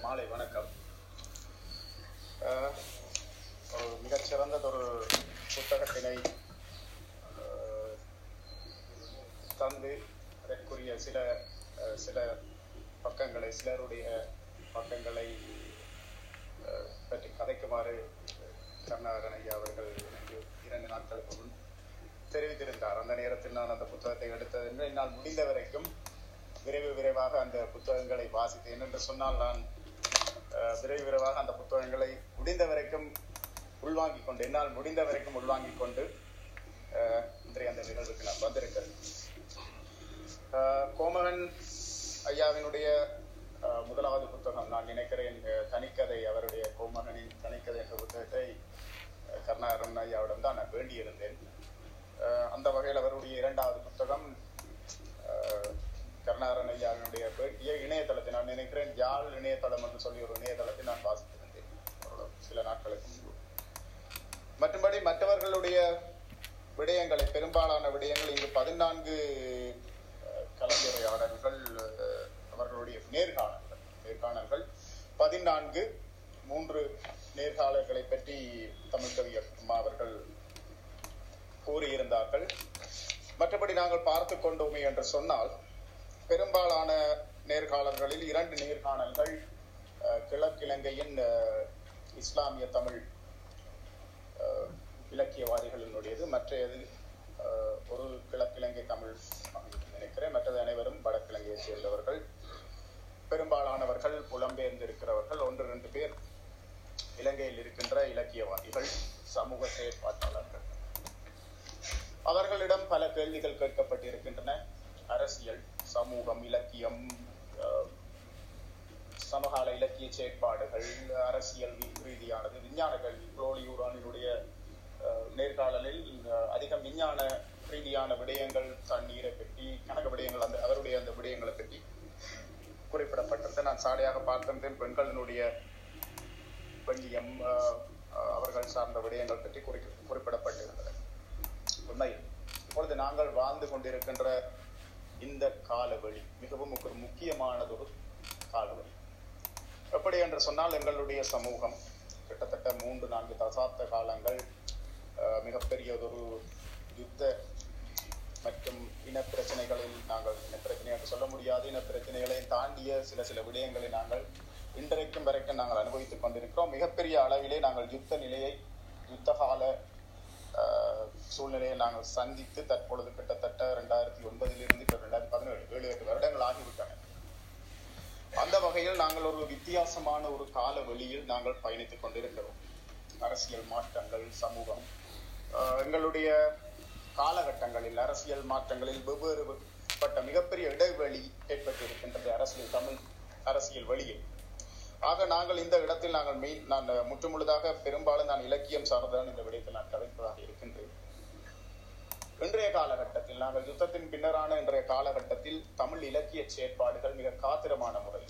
மாலை வணக்கம். ஒரு மிகச்சிறந்ததொரு புத்தகத்தினை தந்து அதற்குரிய சில பக்கங்களை, சிலருடைய பக்கங்களை பற்றி கதைக்குமாறு கருணாகரன் ஐயா அவர்கள் எனக்கு 2 நாட்களுக்கு முன் தெரிவித்திருந்தார். அந்த நேரத்தில் நான் அந்த புத்தகத்தை எடுத்தது என்னால் முடிந்த வரைக்கும் விரைவாக அந்த புத்தகங்களை வாசித்தேன் என்று சொன்னால், நான் விரைவாக அந்த புத்தகங்களை முடிந்த வரைக்கும் உள்வாங்கிக் கொண்டு, என்னால் முடிந்த வரைக்கும் உள்வாங்கிக் கொண்டு இன்றைய அந்த நிகழ்வுக்கு நான் வந்திருக்கிறேன். கோமகன் ஐயாவினுடைய முதலாவது புத்தகம், நான் நினைக்கிறேன் தனிக்கதை, அவருடைய கோமகனின் தனிக்கதை என்ற புத்தகத்தை கருணாகரன் ஐயாவிடம் தான் நான் வேண்டியிருந்தேன். அந்த வகையில் அவருடைய 2வது புத்தகம் கருணாகரன் ஐயாவினுடைய இணையதளத்தை, நான் நினைக்கிறேன் யாழ் இணையதளம் என்று சொல்லி ஒரு இணையதளத்தை நான் வாசித்திருந்தேன் சில நாட்களுக்கு முன்பு. மற்றபடி மற்றவர்களுடைய விடயங்களை, பெரும்பாலான விடயங்கள் இங்கு 14 கலந்துரையாடல்கள், அவர்களுடைய நேர்காணல்கள் 14 3 நேர்காணல்களை பற்றி தமிழ் கவிஞர் அம்மா அவர்கள் கூறியிருந்தார்கள். மற்றபடி நாங்கள் பார்த்து கொண்டோமே என்று சொன்னால், பெரும்பாலான நேர்காணல்களில் 2 நேர்காணல்கள் கிழக்கிழங்கையின் இஸ்லாமிய தமிழ் இலக்கியவாதிகளினுடையது, மற்றது ஒரு கிழக்கிழங்கை தமிழ் நினைக்கிறேன், மற்றது அனைவரும் வடக்கிழங்கையை சேர்ந்தவர்கள். பெரும்பாலானவர்கள் புலம்பெயர்ந்திருக்கிறவர்கள், 1-2 பேர் இலங்கையில் இருக்கின்ற இலக்கியவாதிகள், சமூக செயற்பாட்டாளர்கள். அவர்களிடம் பல கேள்விகள் கேட்கப்பட்டிருக்கின்றன. அரசியல், சமூகம், இலக்கியம், சமகால இலக்கிய செயற்பாடுகள், அரசியல் ரீதியானது, விஞ்ஞான கல்வி. புலோலியூரானினுடைய நேர்காணலில் அதிகம் விஞ்ஞான ரீதியான விடயங்கள், தண்ணீரை பற்றி, கணக்கு விடயங்கள், அவருடைய அந்த விடயங்களை பற்றி குறிப்பிடப்பட்டிருந்தது. நான் சாலையாக பார்த்திருந்தேன். பெண்களினுடைய பெண்ணியம், அவர்கள் சார்ந்த விடயங்கள் பற்றி குறிப்பிடப்பட்டிருந்தது. உண்மையில் இப்பொழுது நாங்கள் வாழ்ந்து கொண்டிருக்கின்ற இந்த காலவழி மிகவும் ஒரு முக்கியமானதொரு காலவழி. எப்படி என்று சொன்னால், எங்களுடைய சமூகம் கிட்டத்தட்ட 3-4 தசாப்த காலங்கள் மிகப்பெரியதொரு யுத்த மற்றும் இனப்பிரச்சனைகளில், நாங்கள் இனப்பிரச்சனையாக சொல்ல முடியாது, இனப்பிரச்சனைகளை தாண்டிய சில விடயங்களை நாங்கள் இன்றைக்கும் வரைக்கும் நாங்கள் அனுபவித்துக் கொண்டிருக்கிறோம். மிகப்பெரிய அளவிலே நாங்கள் யுத்த கால சூழ்நிலையை நாங்கள் சந்தித்து தற்பொழுது கிட்டத்தட்ட 2009 இப்போ 2017 7-8 வருடங்கள் ஆகிவிட்டன. அந்த வகையில் நாங்கள் ஒரு வித்தியாசமான ஒரு கால வெளியில் நாங்கள் பயணித்துக் கொண்டிருக்கிறோம். அரசியல் மாற்றங்கள், சமூகம், எங்களுடைய காலகட்டங்களில் அரசியல் மாற்றங்களில் வெவ்வேறுபட்ட மிகப்பெரிய இடைவெளி ஏற்பட்டிருக்கின்றது தமிழ் அரசியல் வெளியில். ஆக நாங்கள் இந்த இடத்தில் நான் முற்றுமுழுதாக பெரும்பாலும் நான் இலக்கியம் சார்ந்தான் இந்த விடயத்தில் நான் கதைப்பதாக இருக்கின்றேன். இன்றைய காலகட்டத்தில், நாங்கள் யுத்தத்தின் பின்னரான இன்றைய காலகட்டத்தில் தமிழ் இலக்கிய செயற்பாடுகள் மிக காத்திரமான முறையில்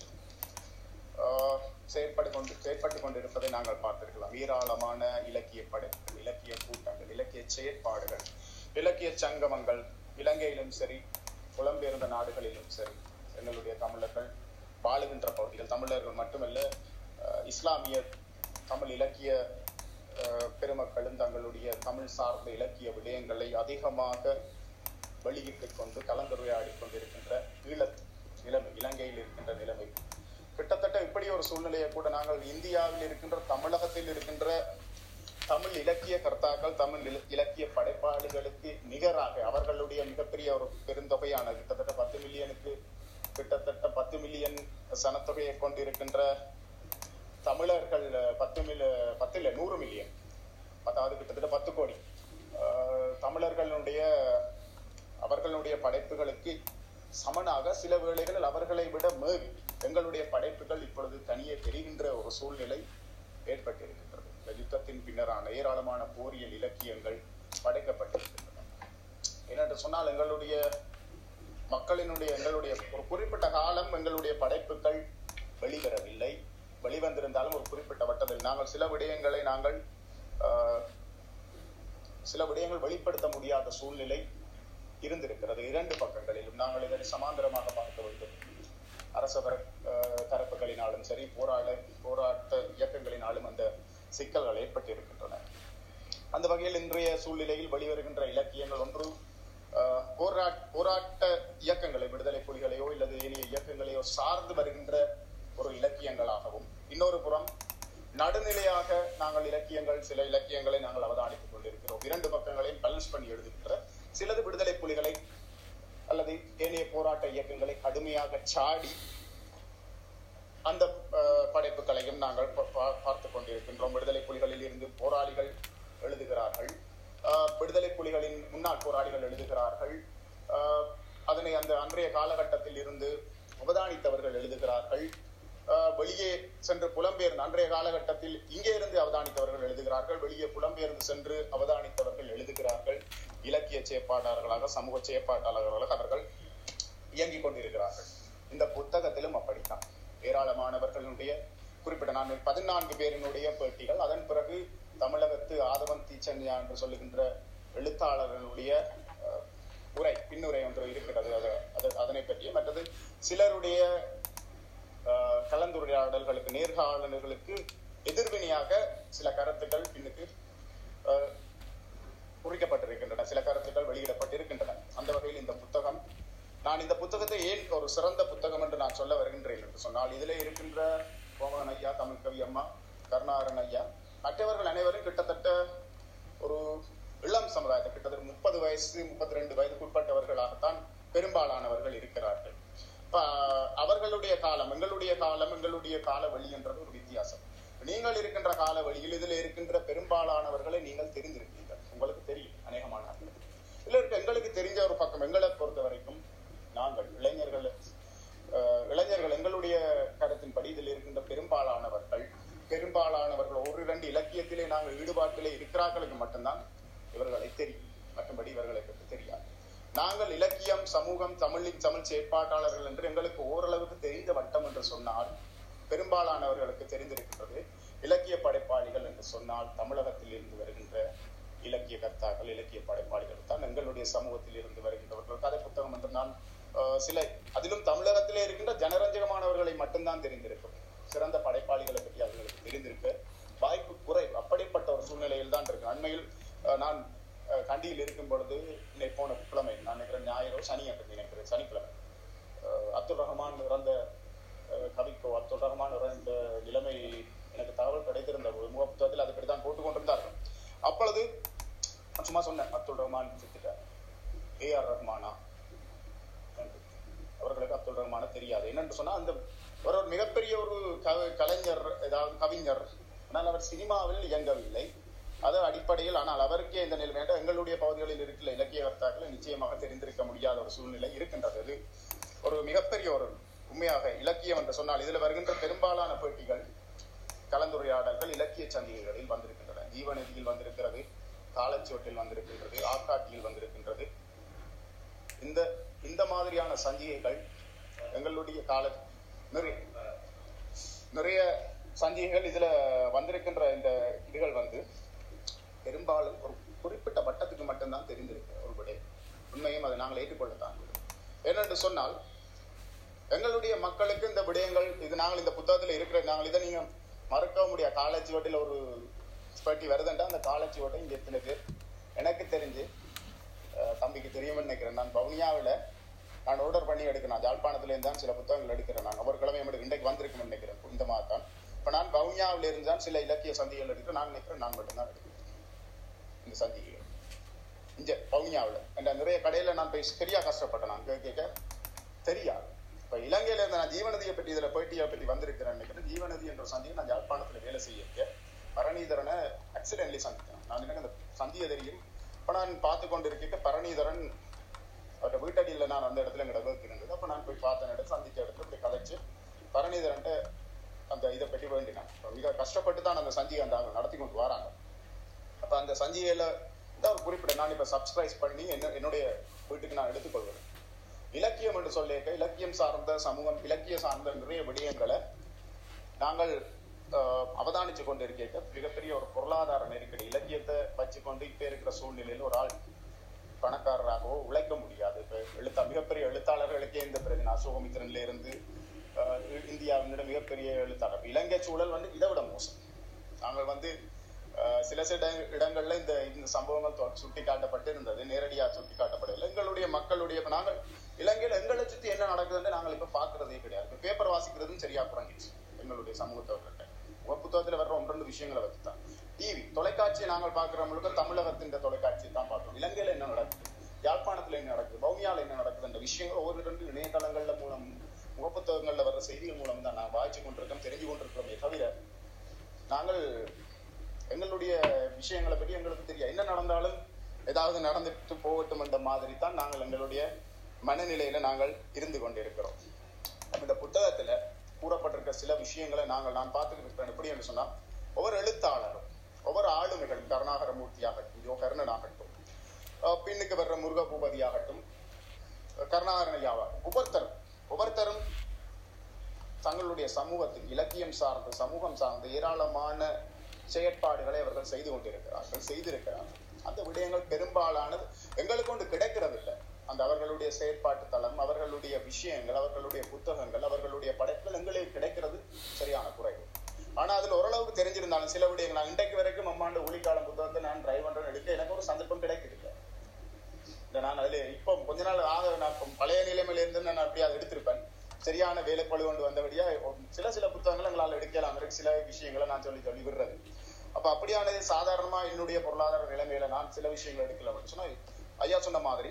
செயற்பட்டு கொண்டிருப்பதை நாங்கள் பார்த்திருக்கலாம். ஏராளமான இலக்கிய படைப்புகள், இலக்கிய கூட்டங்கள், இலக்கிய செயற்பாடுகள், இலக்கிய சங்கமங்கள், இலங்கையிலும் சரி புலம்பெயர்ந்த நாடுகளிலும் சரி, எங்களுடைய தமிழர்கள் வாழுகின்ற பகுதிகள், தமிழர்கள் மட்டுமல்ல, இஸ்லாமிய தமிழ் இலக்கிய பெருமக்களும் தங்களுடைய தமிழ் சார்ந்த இலக்கிய விடயங்களை அதிகமாக வெளியிட்டுக் கொண்டு கலந்துரையாடி கொண்டிருக்கின்ற நிலைமை, இலங்கையில் இருக்கின்ற நிலைமை. கிட்டத்தட்ட இப்படி ஒரு சூழ்நிலையை கூட நாங்கள் இந்தியாவில் இருக்கின்ற, தமிழகத்தில் இருக்கின்ற தமிழ் இலக்கிய கர்த்தாக்கள், தமிழ் இலக்கிய படைப்பாளிகளுக்கு நிகராக அவர்களுடைய மிகப்பெரிய ஒரு பெருந்தொகையான கிட்டத்தட்ட 10 மில்லியன் சனத்தொகையை கொண்டிருக்கின்ற தமிழர்கள் 100 மில்லியன், அதாவது கிட்டத்தட்ட 10 கோடி அவர்களுடைய படைப்புகளுக்கு சமனாக சில வேளைகளில் அவர்களை விட மேவி எங்களுடைய படைப்புகள் இப்பொழுது தனியே தெரிகின்ற ஒரு சூழ்நிலை ஏற்பட்டிருக்கின்றது. இந்த யுத்தத்தின் பின்னரான ஏராளமான போரியல் இலக்கியங்கள் படைக்கப்பட்டிருக்கின்றன. ஏனென்று சொன்னால், எங்களுடைய ஒரு குறிப்பிட்ட காலம் எங்களுடைய படைப்புகள் வெளிவரவில்லை. வெளிவந்திருந்தாலும் ஒரு குறிப்பிட்ட வட்டத்தில் நாங்கள் சில விடயங்கள் வெளிப்படுத்த முடியாத சூழ்நிலை இருந்திருக்கிறது. 2 பக்கங்களிலும் நாங்கள் இதனை சமாந்தரமாக பார்க்க வேண்டும். அரச தரப்புகளினாலும் சரி போராட்ட இயக்கங்களினாலும் அந்த சிக்கல்கள் ஏற்பட்டு இருக்கின்றன. அந்த வகையில் இன்றைய சூழ்நிலையில் வெளிவருகின்ற இலக்கியங்கள் ஒன்று போராட்ட இயக்கங்களை, விடுதலை புலிகளையோ இல்லது ஏனைய இயக்கங்களையோ சார்ந்து வருகின்ற ஒரு இலக்கியங்களாகவும், இன்னொரு புறம் நடுநிலையாக சில இலக்கியங்களை நாங்கள் அவதானித்துக் கொண்டிருக்கிறோம். இரண்டு பக்கங்களையும் பேலன்ஸ் பண்ணி எழுதுகின்ற சிலது விடுதலை புலிகளை அல்லது ஏனைய போராட்ட இயக்கங்களை கடுமையாக சாடி அந்த படைப்புகளையும் நாங்கள் பார்த்து கொண்டிருக்கின்றோம். விடுதலை புலிகளில் இருந்து போராளிகள் எழுதுகிறார்கள், விடுதலை புலிகளின் முன்னாள் போராளிகள் எழுதுகிறார்கள், அதனை அந்த அன்றைய காலகட்டத்தில் இருந்து அவதானித்தவர்கள் எழுதுகிறார்கள், வெளியே சென்று புலம்பெயர்ந்து அன்றைய காலகட்டத்தில் இங்கே இருந்து அவதானித்தவர்கள் எழுதுகிறார்கள், வெளியே புலம்பெயர்ந்து சென்று அவதானித்தவர்கள் எழுதுகிறார்கள். இலக்கிய செயற்பாட்டாளர்களாக, சமூக செயற்பாட்டாளர்களாக அவர்கள் இயங்கிக் கொண்டிருக்கிறார்கள். இந்த புத்தகத்திலும் அப்படித்தான் ஏராளமானவர்களுடைய குறிப்பிட்ட 14 பேரினுடைய பேட்டிகள், அதன் பிறகு தமிழகத்து ஆதவன் தீச்சன்யா என்று சொல்லுகின்ற எழுத்தாளர்களுடைய பின்னுரை ஒன்று இருக்கிறது. அதனை பற்றிய மற்றது சிலருடைய கலந்துரையாடல்களுக்கு, நேர்காணல்களுக்கு எதிர்வினையாக சில கருத்துக்கள் பின்னுக்கு குறிக்கப்பட்டிருக்கின்றன, சில கருத்துக்கள் வெளியிடப்பட்டிருக்கின்றன. அந்த வகையில் இந்த புத்தகம், நான் இந்த புத்தகத்தை ஏன் ஒரு சிறந்த புத்தகம் என்று நான் சொல்ல வருகின்றேன் என்று சொன்னால், இதிலே இருக்கின்ற கோமகன் ஐயா, தமிழ் கவி அம்மா, கருணாகரன் ஐயா, மற்றவர்கள் அனைவரும் கிட்டத்தட்ட ஒரு இளம் சமுதாயத்தை, கிட்டத்தட்ட 30 வயசு 32 வயதுக்குட்பட்டவர்களாகத்தான் பெரும்பாலானவர்கள் இருக்கிறார்கள். அவர்களுடைய காலம், எங்களுடைய கால வழி என்றது ஒரு வித்தியாசம். நீங்கள் இருக்கின்ற கால வழியில் இதில் இருக்கின்ற பெரும்பாலானவர்களை நீங்கள் தெரிந்திருப்பீர்கள், உங்களுக்கு தெரியும். அநேகமானவர்கள் இதுல இருக்க எங்களுக்கு தெரிஞ்ச ஒரு பக்கம், எங்களை பொறுத்த வரைக்கும் நாங்கள் இளைஞர்கள் எங்களுடைய கருத்தின்படி இதில் இருக்கின்ற பெரும்பாலானவர்கள் 1-2 இலக்கியத்திலே நாங்கள் ஈடுபாட்டிலே இருக்கிறார்களுக்கு மட்டும்தான் இவர்களை தெரியும், மற்றபடி இவர்களை பற்றி தெரியாது. நாங்கள் இலக்கியம், சமூகம், தமிழ் செயற்பாட்டாளர்கள் என்று எங்களுக்கு ஓரளவுக்கு தெரிந்த வட்டம் என்று சொன்னால், பெரும்பாலானவர்களுக்கு தெரிந்திருக்கின்றது இலக்கிய படைப்பாளிகள் என்று சொன்னால் தமிழகத்தில் இருந்து வருகின்ற இலக்கிய கர்த்தாக்கள், இலக்கிய படைப்பாளிகள் தான் எங்களுடைய சமூகத்தில் இருந்து வருகின்றவர்கள். கதை புத்தகம் என்று நான் சில, அதிலும் தமிழகத்திலே இருக்கின்ற ஜனரஞ்சகமானவர்களை மட்டும்தான் தெரிந்திருக்கும். சிறந்த படைப்பாளிகளை பற்றி அவர்களுக்கு தெரிந்திருக்க வாய்ப்பு குறைவு. அப்படிப்பட்ட ஒரு சூழ்நிலையில் தான் இருக்கு. அண்மையில் நான் கண்டியில் இருக்கும் பொழுது போன கிழமை, நான் நினைக்கிறேன் ஞாயிறோ சனி என்று நினைக்கிறேன், சனிக்கிழமை, அப்துல் ரஹ்மான் இறந்த கவிக்கோ, அப்துல் ரஹ்மான் இறந்த நிலைமை எனக்கு தகவல் கிடைத்திருந்த முக புத்தகத்தில் அது இப்படித்தான் போட்டுக் கொண்டிருந்தார்கள். அப்பொழுது சும்மா சொன்னேன், அப்துல் ரஹ்மான் செத்துட்டார், ஏஆர் ரஹ்மானா, அவர்களுக்கு அப்துல் ரஹ்மான தெரியாது. என்னென்று சொன்னா, அந்த ஒரு மிகப்பெரிய ஒரு கலைஞர், ஏதாவது கவிஞர், ஆனால் அவர் சினிமாவில் இயங்கவில்லை. அது அடிப்படையில், ஆனால் அவருக்கே இந்த நிலைமை, எங்களுடைய பகுதிகளில் இருக்கிற இலக்கிய கர்த்தாக்களை நிச்சயமாக தெரிந்திருக்க முடியாத ஒரு சூழ்நிலை இருக்கின்றது. இது ஒரு மிகப்பெரிய ஒரு உண்மையாக இலக்கியம் என்று சொன்னால், இதுல வருகின்ற பெரும்பாலான பேட்டிகள், கலந்துரையாடல்கள் இலக்கிய சந்திகைகளில் வந்திருக்கின்றன. ஜீவநதியில் வந்திருக்கிறது, காலச்சுவட்டில் வந்திருக்கின்றது, ஆக்காட்டியில் வந்திருக்கின்றது. இந்த மாதிரியான சஞ்சிகைகள் எங்களுடைய நிறைய சஞ்சிகைகள் இதுல வந்திருக்கின்ற இந்த இதுகள் பெரும்பாலும் ஒரு குறிப்பிட்ட வட்டத்துக்கு மட்டும்தான் தெரிந்திருக்கு ஒரு விடயம். உண்மையும் அதை நாங்கள் ஏற்றுக்கொள்ளத்தான். ஏனென்று சொன்னால், எங்களுடைய மக்களுக்கு இந்த விடயங்கள், இது நாங்கள் இந்த புத்தகத்துல இருக்கிற, நாங்கள் இதை நீங்க மறக்க முடியாது. காலச்சுவட்டில் ஒரு பேட்டி வருதுண்டா, அந்த காலச்சுவட்டை இங்க எத்தனை பேர், எனக்கு தெரிஞ்சு தம்பிக்கு தெரியும்னு நினைக்கிறேன், நான் வவுனியாவில் நான் ஆர்டர் பண்ணி எடுக்கிறேன். ஜாழ்ப்பாணத்துல இருந்தான் சில புத்தகங்கள் எடுக்கிறேன். நான் ஒவ்வொரு கிழமை இன்றைக்கு வந்திருக்குன்னு நினைக்கிறேன், இந்த மாதம் தான். இப்ப நான் வவுனியாவில் இருந்தான் சில இலக்கிய சந்திகள் எடுக்கிறேன். நான் நினைக்கிறேன் நான் மட்டும்தான் எடுக்கிறேன் இந்த சந்திகள் இங்க வவுனியாவில். என்ற நிறைய கடையில நான் போய் சரியா கஷ்டப்பட்டேன், நான் கேட்க தெரியாது. இப்ப இலங்கையில இருந்த நான் ஜீவநதியை பற்றி, இதுல பேட்டியை பற்றி வந்திருக்கிறேன் நினைக்கிறேன். ஜீவநதி என்ற சந்தியை நான் ஜாழ்ப்பாணத்துல வேலை செய்ய பரணிதரனை ஆக்சிடென்ட்லி சந்தித்தேன். நான் எனக்கு அந்த சந்தியை தெரியும். இப்ப நான் பார்த்து கொண்டு இருக்க பரணிதரன் அவருடைய வீட்டடியில் நான் அந்த இடத்துல எங்கட ஒர்க் இருந்தது. அப்ப நான் போய் பார்த்த இடத்துல, சந்திச்ச இடத்துல இப்படி கதைச்சு பரணிதரன்ட்ட அந்த இதை பற்றி வேண்டினான். மிக கஷ்டப்பட்டு தான் அந்த சந்தியை அந்த நடத்தி கொண்டு வராங்க. அப்ப அந்த சஞ்சிகையில தான் ஒரு குறிப்பிட்ட, நான் இப்ப சப்ஸ்கிரைப் பண்ணி என்னுடைய வீட்டுக்கு நான் எடுத்துக்கொள்வேன். இலக்கியம் என்று சொல்லியிருக்க, இலக்கியம் சார்ந்த சமூகம், இலக்கிய சார்ந்த நிறைய விடயங்களை நாங்கள் அவதானிச்சு கொண்டு இருக்க மிகப்பெரிய ஒரு பொருளாதார நெருக்கடி. இலக்கியத்தை வச்சுக்கொண்டு இப்ப இருக்கிற சூழ்நிலையில் ஒரு ஆள் பணக்காரராகவோ உழைக்க முடியாது. இப்ப மிகப்பெரிய எழுத்தாளர்களுக்கே இந்த பிரச்சனை. அசோகமித்திரன்ல இருந்து இந்தியாவினுடைய மிகப்பெரிய எழுத்தாளர். இலங்கை சூழல் வந்து இதை விட மோசம். நாங்கள் வந்து சில இடங்கள்ல இந்த சம்பவங்கள் சுட்டி காட்டப்பட்டு இருந்தது, நேரடியாக சுட்டி காட்டப்படவில்லை. எங்களுடைய மக்களுடைய நாங்கள் இலங்கையில எங்களை சுற்றி என்ன நடக்குதுன்னு நாங்கள் இப்ப பாக்குறதே கிடையாது. இப்ப பேப்பர் வாசிக்கிறதும் சரியா குறைஞ்சிச்சு எங்களுடைய சமூகத்தவர்கள்ட்ட. புத்தகத்துல வர்ற 1-2 விஷயங்களை வச்சுதான். டிவி தொலைக்காட்சியை நாங்கள் பாக்குறவங்களுக்கு தமிழகத்தின் தொலைக்காட்சியை தான் பார்க்கிறோம். இலங்கையில என்ன நடக்குது, யாழ்ப்பாணத்துல என்ன நடக்குது, வவுனியால என்ன நடக்குது என்ற விஷயங்கள் ஒவ்வொரு 2 இணையதளங்கள்ல மூலம் முகப்புத்தகங்கள்ல வர்ற செய்திகள் மூலம் தான் நான் வாய்ச்சி கொண்டிருக்கோம், தெரிஞ்சு கொண்டிருக்கிறோமே தவிர நாங்கள் எங்களுடைய விஷயங்களை பற்றி எங்களுக்கு தெரியாது. என்ன நடந்தாலும் ஏதாவது நடந்துட்டு போகட்டும் என்ற மாதிரி தான் நாங்கள் எங்களுடைய மனநிலையில நாங்கள் இருந்து கொண்டிருக்கிறோம். இந்த புத்தகத்துல கூறப்பட்டிருக்க சில விஷயங்களை நான் பார்த்துக்கிட்டு இருக்கிறேன். எப்படி என்று சொன்னா, ஒவ்வொரு எழுத்தாளரும் ஒவ்வொரு ஆளுமைகளும், கருணாகரமூர்த்தி ஆகட்டும், கர்ணன் ஆகட்டும், பின்னுக்கு வர்ற முருகபூபதி ஆகட்டும், கருணாகரனையாவாகட்டும், ஒவ்வொருத்தரும் தங்களுடைய சமூகத்தில் இலக்கியம் சார்ந்து சமூகம் சார்ந்து ஏராளமான செயற்பாடுகளை அவர்கள் செய்திருக்கிறார்கள். அந்த விடயங்கள் பெரும்பாலானது எங்களுக்கு கொண்டு கிடைக்கிறது இல்லை. அந்த அவர்களுடைய செயற்பாட்டு தளம், அவர்களுடைய விஷயங்கள், அவர்களுடைய புத்தகங்கள், அவர்களுடைய படைப்புகள் எங்களுக்கு கிடைக்கிறது சரியான குறைவு. ஆனா அதுல ஓரளவுக்கு தெரிஞ்சிருந்தாலும் சில விடயங்கள், நான் இன்றைக்கு வரைக்கும் அம்மாண்ட ஒளிக்காலம் புத்தகத்தை நான் டிரைவ் பண்றேன்னு எடுக்க எனக்கு ஒரு சந்தர்ப்பம் கிடைக்கிறது. நான் அதுல இப்போ கொஞ்ச நாள் நான் பழைய நிலைமையில இருந்து நான் அப்படியே அதை எடுத்திருப்பேன். சரியான வேலைப்பழு கொண்டு வந்தபடியா சில புத்தகங்களை எங்களால் எடுக்கலாம், சில விஷயங்களை நான் சொல்லி விடுறது. அப்ப அப்படியானது சாதாரணமா என்னுடைய பொருளாதார நிலைமையில நான் சில விஷயங்கள் எடுக்கல அப்படின்னு சொன்னா, ஐயா சொன்ன மாதிரி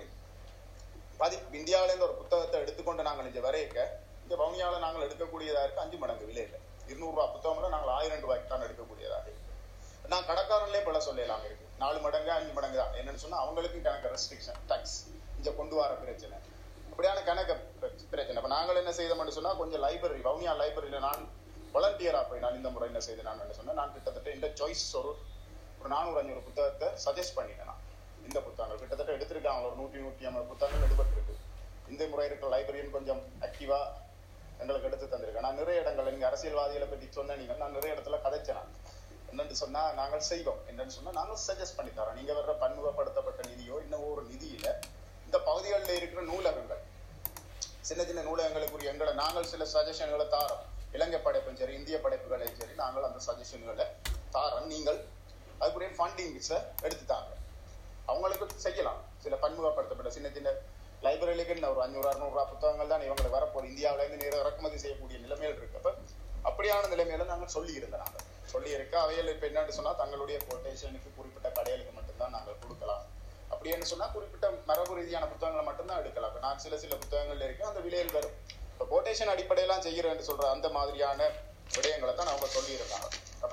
இந்தியாவில இருந்து ஒரு புத்தகத்தை எடுத்துக்கொண்டு நாங்கள் இங்க வரையக்க, இங்க வவுனியாவில நாங்கள் எடுக்கக்கூடியதா இருக்கு 5 மடங்கு விலையில. 200 ரூபாய் புத்தகம் நாங்கள் 1000 ரூபாய்க்கு தான் எடுக்கக்கூடியதாக இருக்கு. நான் கடைக்காரன்லயே பல சொல்லலாம் இருக்கு 4 மடங்கு 5 மடங்கு தான். என்னன்னு சொன்னா அவங்களுக்கும் கணக்கு ரெஸ்ட்ரிக்ஷன், டாக்ஸ், இங்க கொண்டு வர பிரச்சனை, அப்படியான கணக்கு பிரச்சனை. இப்ப நாங்கள் என்ன செய்தோம்னு சொன்னா, கொஞ்சம் லைப்ரரி, வவுனியா லைப்ரரியில நான் வாலண்டியரா போய் நான் இந்த முறை என்ன செய்தேன் நான் சொன்னா, நான் கிட்டத்தட்ட இந்த சாய்ஸ் ஒரு 400-500 புத்தகத்தை சஜஸ்ட் பண்ணிட்டேன். நான் இந்த புத்தகங்கள் கிட்டத்தட்ட எடுத்திருக்காங்க, ஒரு 100-150 புத்தகங்கள் எடுபட்டிருக்கு. இந்த முறை இருக்கிற லைப்ரரியன் கொஞ்சம் ஆக்டிவா எங்களுக்கு எடுத்து தந்திருக்கேன். நான் நிறைய இடங்கள், நீங்க அரசியல்வாதிகளை பற்றி சொன்னீங்க, நான் நிறைய இடத்துல கதைச்சேன். என்னன்னு சொன்னா, நாங்கள் செய்வோம் என்னன்னு சொன்னா, நாங்கள் சஜஸ்ட் பண்ணி தரோம். நீங்க வர்ற பன்முகப்படுத்தப்பட்ட நிதியோ இன்னும் ஒரு நிதியில இந்த பகுதிகளில் இருக்கிற நூலகங்கள், சின்ன நூலகங்களுக்குரிய எங்களை நாங்கள் சில சஜஷன்களை தாரோம். இலங்கை படைப்பும் சரி, இந்திய படைப்புகளையும் சரி, நாங்கள் அந்த சஜஷன்களை தாரோம். நீங்கள் அதுக்குரிய ஃபண்டிங்ஸை எடுத்துட்டாங்க, அவங்களுக்கு செய்யலாம். சில பன்முகப்படுத்தப்பட்ட சின்ன லைப்ரரிகளுக்கு ஒரு 500-600 ரூபாய் புத்தகங்கள் தான் இவங்களை வரப்போகுது. இந்தியாவில இருந்து நேரம் இறக்குமதி செய்யக்கூடிய நிலைமையில் இருக்கப்ப அப்படியான நிலைமையில நாங்கள் சொல்லி இருக்க அவையில் இப்ப என்னன்னு சொன்னா, தங்களுடைய கொட்டேஷனுக்கு குறிப்பிட்ட கடைகளுக்கு மட்டும்தான் நாங்கள் கொடுக்கலாம். அப்படின்னு சொன்னா குறிப்பிட்ட மரபு ரீதியான புத்தகங்களை மட்டும்தான் எடுக்கலாம். இப்ப நான் சில புத்தகங்கள் இருக்கு, அந்த விலையில் வரும். இப்ப கொட்டேஷன் அடிப்படையெல்லாம் செய்யறேன்னு சொல்ற அந்த மாதிரியான விடயங்களை தான் அவங்க சொல்லி இருக்காங்க. அப்ப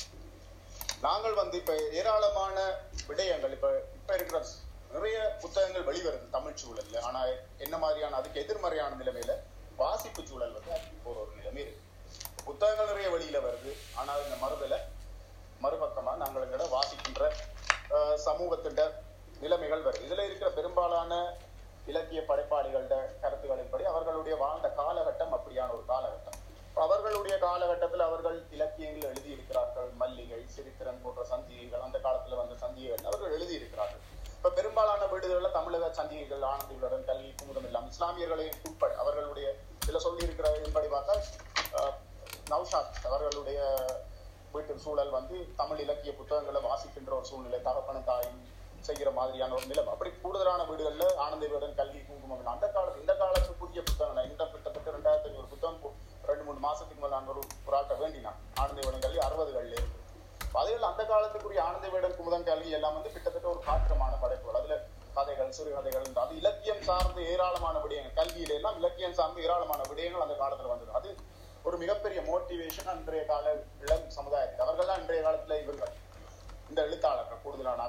நாங்கள் இப்ப ஏராளமான விடயங்கள் இப்ப இருக்கிற நிறைய புத்தகங்கள் வெளிவருது தமிழ் சூழல்ல. ஆனா என்ன மாதிரியான அதுக்கு எதிர்மறையான நிலைமையில வாசிப்பு சூழல் போற ஒரு நிலைமை இருக்கு. புத்தகங்கள் நிறைய வெளியில வருது, ஆனால் இந்த மறுபக்கமா நாங்கள் வாசிக்கின்ற சமூகத்தின் நிலைமைகள் வருது. இதுல இருக்கிற பெரும்பாலான இலக்கிய படைப்பாளிகளோட கருத்துக்களின்படி அவர்களுடைய வாழ்ந்த காலகட்டம் அப்படியான ஒரு காலகட்டம். அவர்களுடைய காலகட்டத்தில் அவர்கள் இலக்கியங்கள் எழுதியிருக்கிறார்கள். மல்லிகை, சிரித்திரன் போன்ற சஞ்சிகைகள், அந்த காலத்துல வந்த சஞ்சிகைகள் அவர்கள் எழுதியிருக்கிறார்கள். இப்ப பெரும்பாலான வீடுகள்ல தமிழக சஞ்சிகைகள், ஆனந்த விகடன், கல்வி குமுதம் எல்லாம் இஸ்லாமியர்களை உட்பட அவர்களுடைய சில சொல்லி இருக்கிறபடி பார்த்தா நௌஷாத் அவர்களுடைய வீட்டு சூழல் தமிழ் இலக்கிய புத்தகங்களை வாசிக்கின்ற ஒரு சூழ்நிலை, தகப்பன தாயும் செய்கிற மாதிரியான ஒரு நிலம். அப்படி கூடுதலான வீடுகள்ல ஆனந்த விகடன், கல்வி குங்குமம் அந்த காலத்து இந்த காலத்து புதிய புத்தகங்கள் இந்த கிட்டத்தட்ட 2500 புத்தகம் 2-3 மாசத்துக்கு மேல நான் ஒரு ஆட்ட வேண்டினான். ஆனந்த விகடன் கல்வி 60கள்ல இருக்கு. அதுல அந்த காலத்துக்குரிய ஆனந்த விகடன், குமுதம் கல்வி எல்லாம் கிட்டத்தட்ட ஒரு காற்றமான படைப்புகள். அதுல கதைகள், சிறுகதைகள், அது இலக்கியம் சார்ந்து ஏராளமான விடயங்கள், கல்வியில எல்லாம் இலக்கியம் சார்ந்து ஏராளமான விடயங்கள் அந்த காலத்துல வந்தது. அது ஒரு மிகப்பெரிய மோட்டிவேஷன் அன்றைய கால இளம் சமுதாயத்துக்கு. அவர்கள் தான் இன்றைய காலத்துல இவர்கள் இந்த எழுத்தாளர்கள் கூடுதலான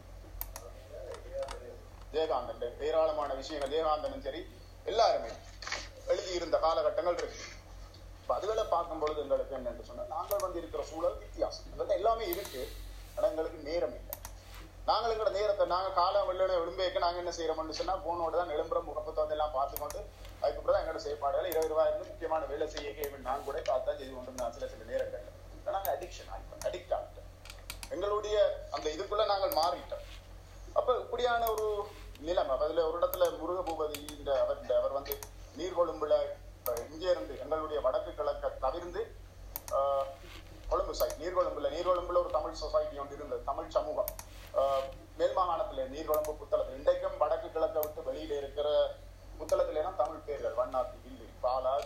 ஜெயகாந்தன் ஏராளமான விஷயங்கள், ஜெயகாந்தனும் சரி எல்லாருமே எழுதியிருந்த காலகட்டங்கள் இருக்கு. அதுகளை பார்க்கும் பொழுது எங்களுக்கு என்னன்னு சொன்னா, நாங்கள் இருக்கிற சூழல் வித்தியாசம். எங்கள்கிட்ட எல்லாமே இருக்கு, ஆனா எங்களுக்கு நேரம் இல்லை. நாங்கள் எங்களோட நேரத்தை நாங்கள் காலம் வெள்ளோட விரும்பிக்க நாங்கள் என்ன செய்யறோம்னு சொன்னா, போனோட தான் நிலம்புற முகப்பத்தை எல்லாம் பார்த்துக்கொண்டு அதுக்கப்புறம் தான் எங்களோட செயற்பாடுகள் 20 ரூபாய் இருந்து முக்கியமான வேலை செய்ய நான் கூட பார்த்தான் செய்து கொண்டு நான் சில நேரங்கள் நாங்கள் அடிக்ட் ஆகிட்டோம். எங்களுடைய அந்த இதுக்குள்ள நாங்கள் மாறிட்டோம். அப்ப இப்படியான ஒரு நிலைமை. அதுல ஒரு இடத்துல முருகபூபதி அவர் நீர்கொழும்புல இங்கே இருந்து எங்களுடைய வடக்கு கிழக்க தவிர்ந்து கொழும்பு சைட் நீர்கொழும்புல ஒரு தமிழ் சொசைட்டி ஒன்று இருந்தது, தமிழ் சமூகம். மேல் மாகாணத்துல நீர்கொழும்பு, புத்தளத்தில், இன்றைக்கும் வடக்கு கிழக்க விட்டு வெளியில இருக்கிற புத்தளத்துல எல்லாம் தமிழ் பேர்கள், வண்ணாத்தி, வில்லி, பாலாஜ்,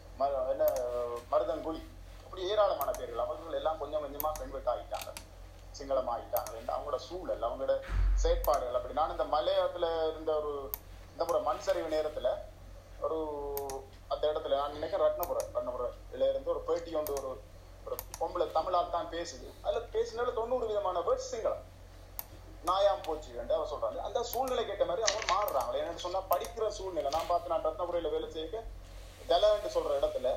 மருதன்குழி, அப்படி ஏராளமான பேர்கள். அவர்கள் எல்லாம் கொஞ்சம் கொஞ்சமா கன்வெர்ட் ஆகிட்டாங்க, சிங்களம் ஆகிட்டாங்க. அவங்களோட சூழல், அவங்களோட செயற்பாடுகள் அப்படி. நான் இந்த மலையத்துல இருந்த இந்த முறை மண் சரிவு நேரத்துல ஒரு அந்த இடத்துல நான் நினைக்கிறேன் ரத்னபுரம் இருந்து ஒரு பேட்டி கொண்டு ஒரு பொம்பளை தமிழால் தான் பேசுது. அதுல பேசினால 90 விதமான வேர்ட்ஸ் சிங்களம். நாயாம் போச்சு என்று அவர் சொல்றாங்க. அந்த சூழ்நிலை கேட்ட மாதிரி அவங்க மாறுறாங்க. என்னன்னு சொன்னா படிக்கிற சூழ்நிலை. நான் பார்த்து நான் ரத்னபுரையில வேலை செய்ய தலன்னு சொல்ற இடத்துல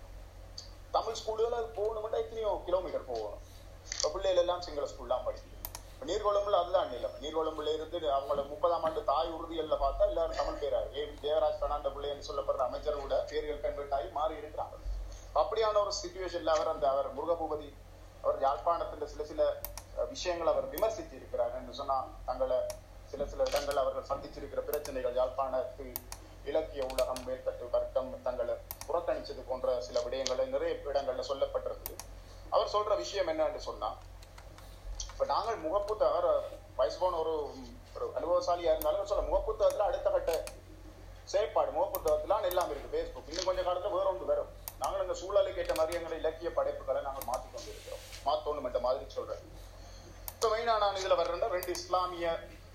தமிழ் ஸ்கூல்ல போகணும்னா எத்தனையோ கிலோமீட்டர் போகணும். இப்போ பிள்ளைகள் எல்லாம் சிங்கள ஸ்கூல்லாம் படிக்குது. இப்போ நீர்கொழும்புல அதுதான் இல்லை. நீர்கொழும்புல இருந்து அவங்கள 30ஆம் ஆண்டு தாய் உறுதிகளில் பார்த்தா எல்லாரும் தமிழ் பேராரு. தேவராஜ் பெர்னாண்டோ பிள்ளை என்று சொல்லப்படுற அமைச்சரோட பேர்கள் கன்வெர்ட் ஆகி மாறி இருக்கிறாங்க. அப்படியான ஒரு சிச்சுவேஷன்ல அவர் முருகபூபதி அவர் யாழ்ப்பாணத்துல சில விஷயங்கள் அவர் விமர்சித்து இருக்கிறார் என்று சொன்னா, தங்களை சில இடங்கள் அவர்கள் சந்திச்சிருக்கிற பிரச்சனைகள், யாழ்ப்பாணத்து இலக்கிய உலகம், மேற்கட்டு வர்க்கம் தங்களை புறக்கணிச்சது போன்ற சில விடயங்களை நிறைய இடங்கள்ல சொல்லப்பட்டிருக்கு. அவர் சொல்ற விஷயம் என்னன்னு சொன்னா, இப்ப நாங்கள் முகப்புத்தகர் வயசு போன ஒரு அனுபவசாலியா இருந்தாலும் சொல்ல, முகப்புத்தகத்துல அடுத்த கட்ட செயற்பாடு முகப்புத்தகத்துல எல்லாம் இருக்கு. பேஸ்புக் இன்னும் கொஞ்சம் காலத்துல வேற ஒன்று வரும். நாங்கள் எங்க சூழலுக்கு ஏற்ற மாதிரி எங்களை இலக்கிய படைப்புகளை நாங்கள் மாற்றிக்கொண்டு இருக்கிறோம். மாத்தோணும் என்ற மாதிரி சொல்றேன். இப்ப மெயினா நான் இதுல வர்றேன் 2 இஸ்லாமிய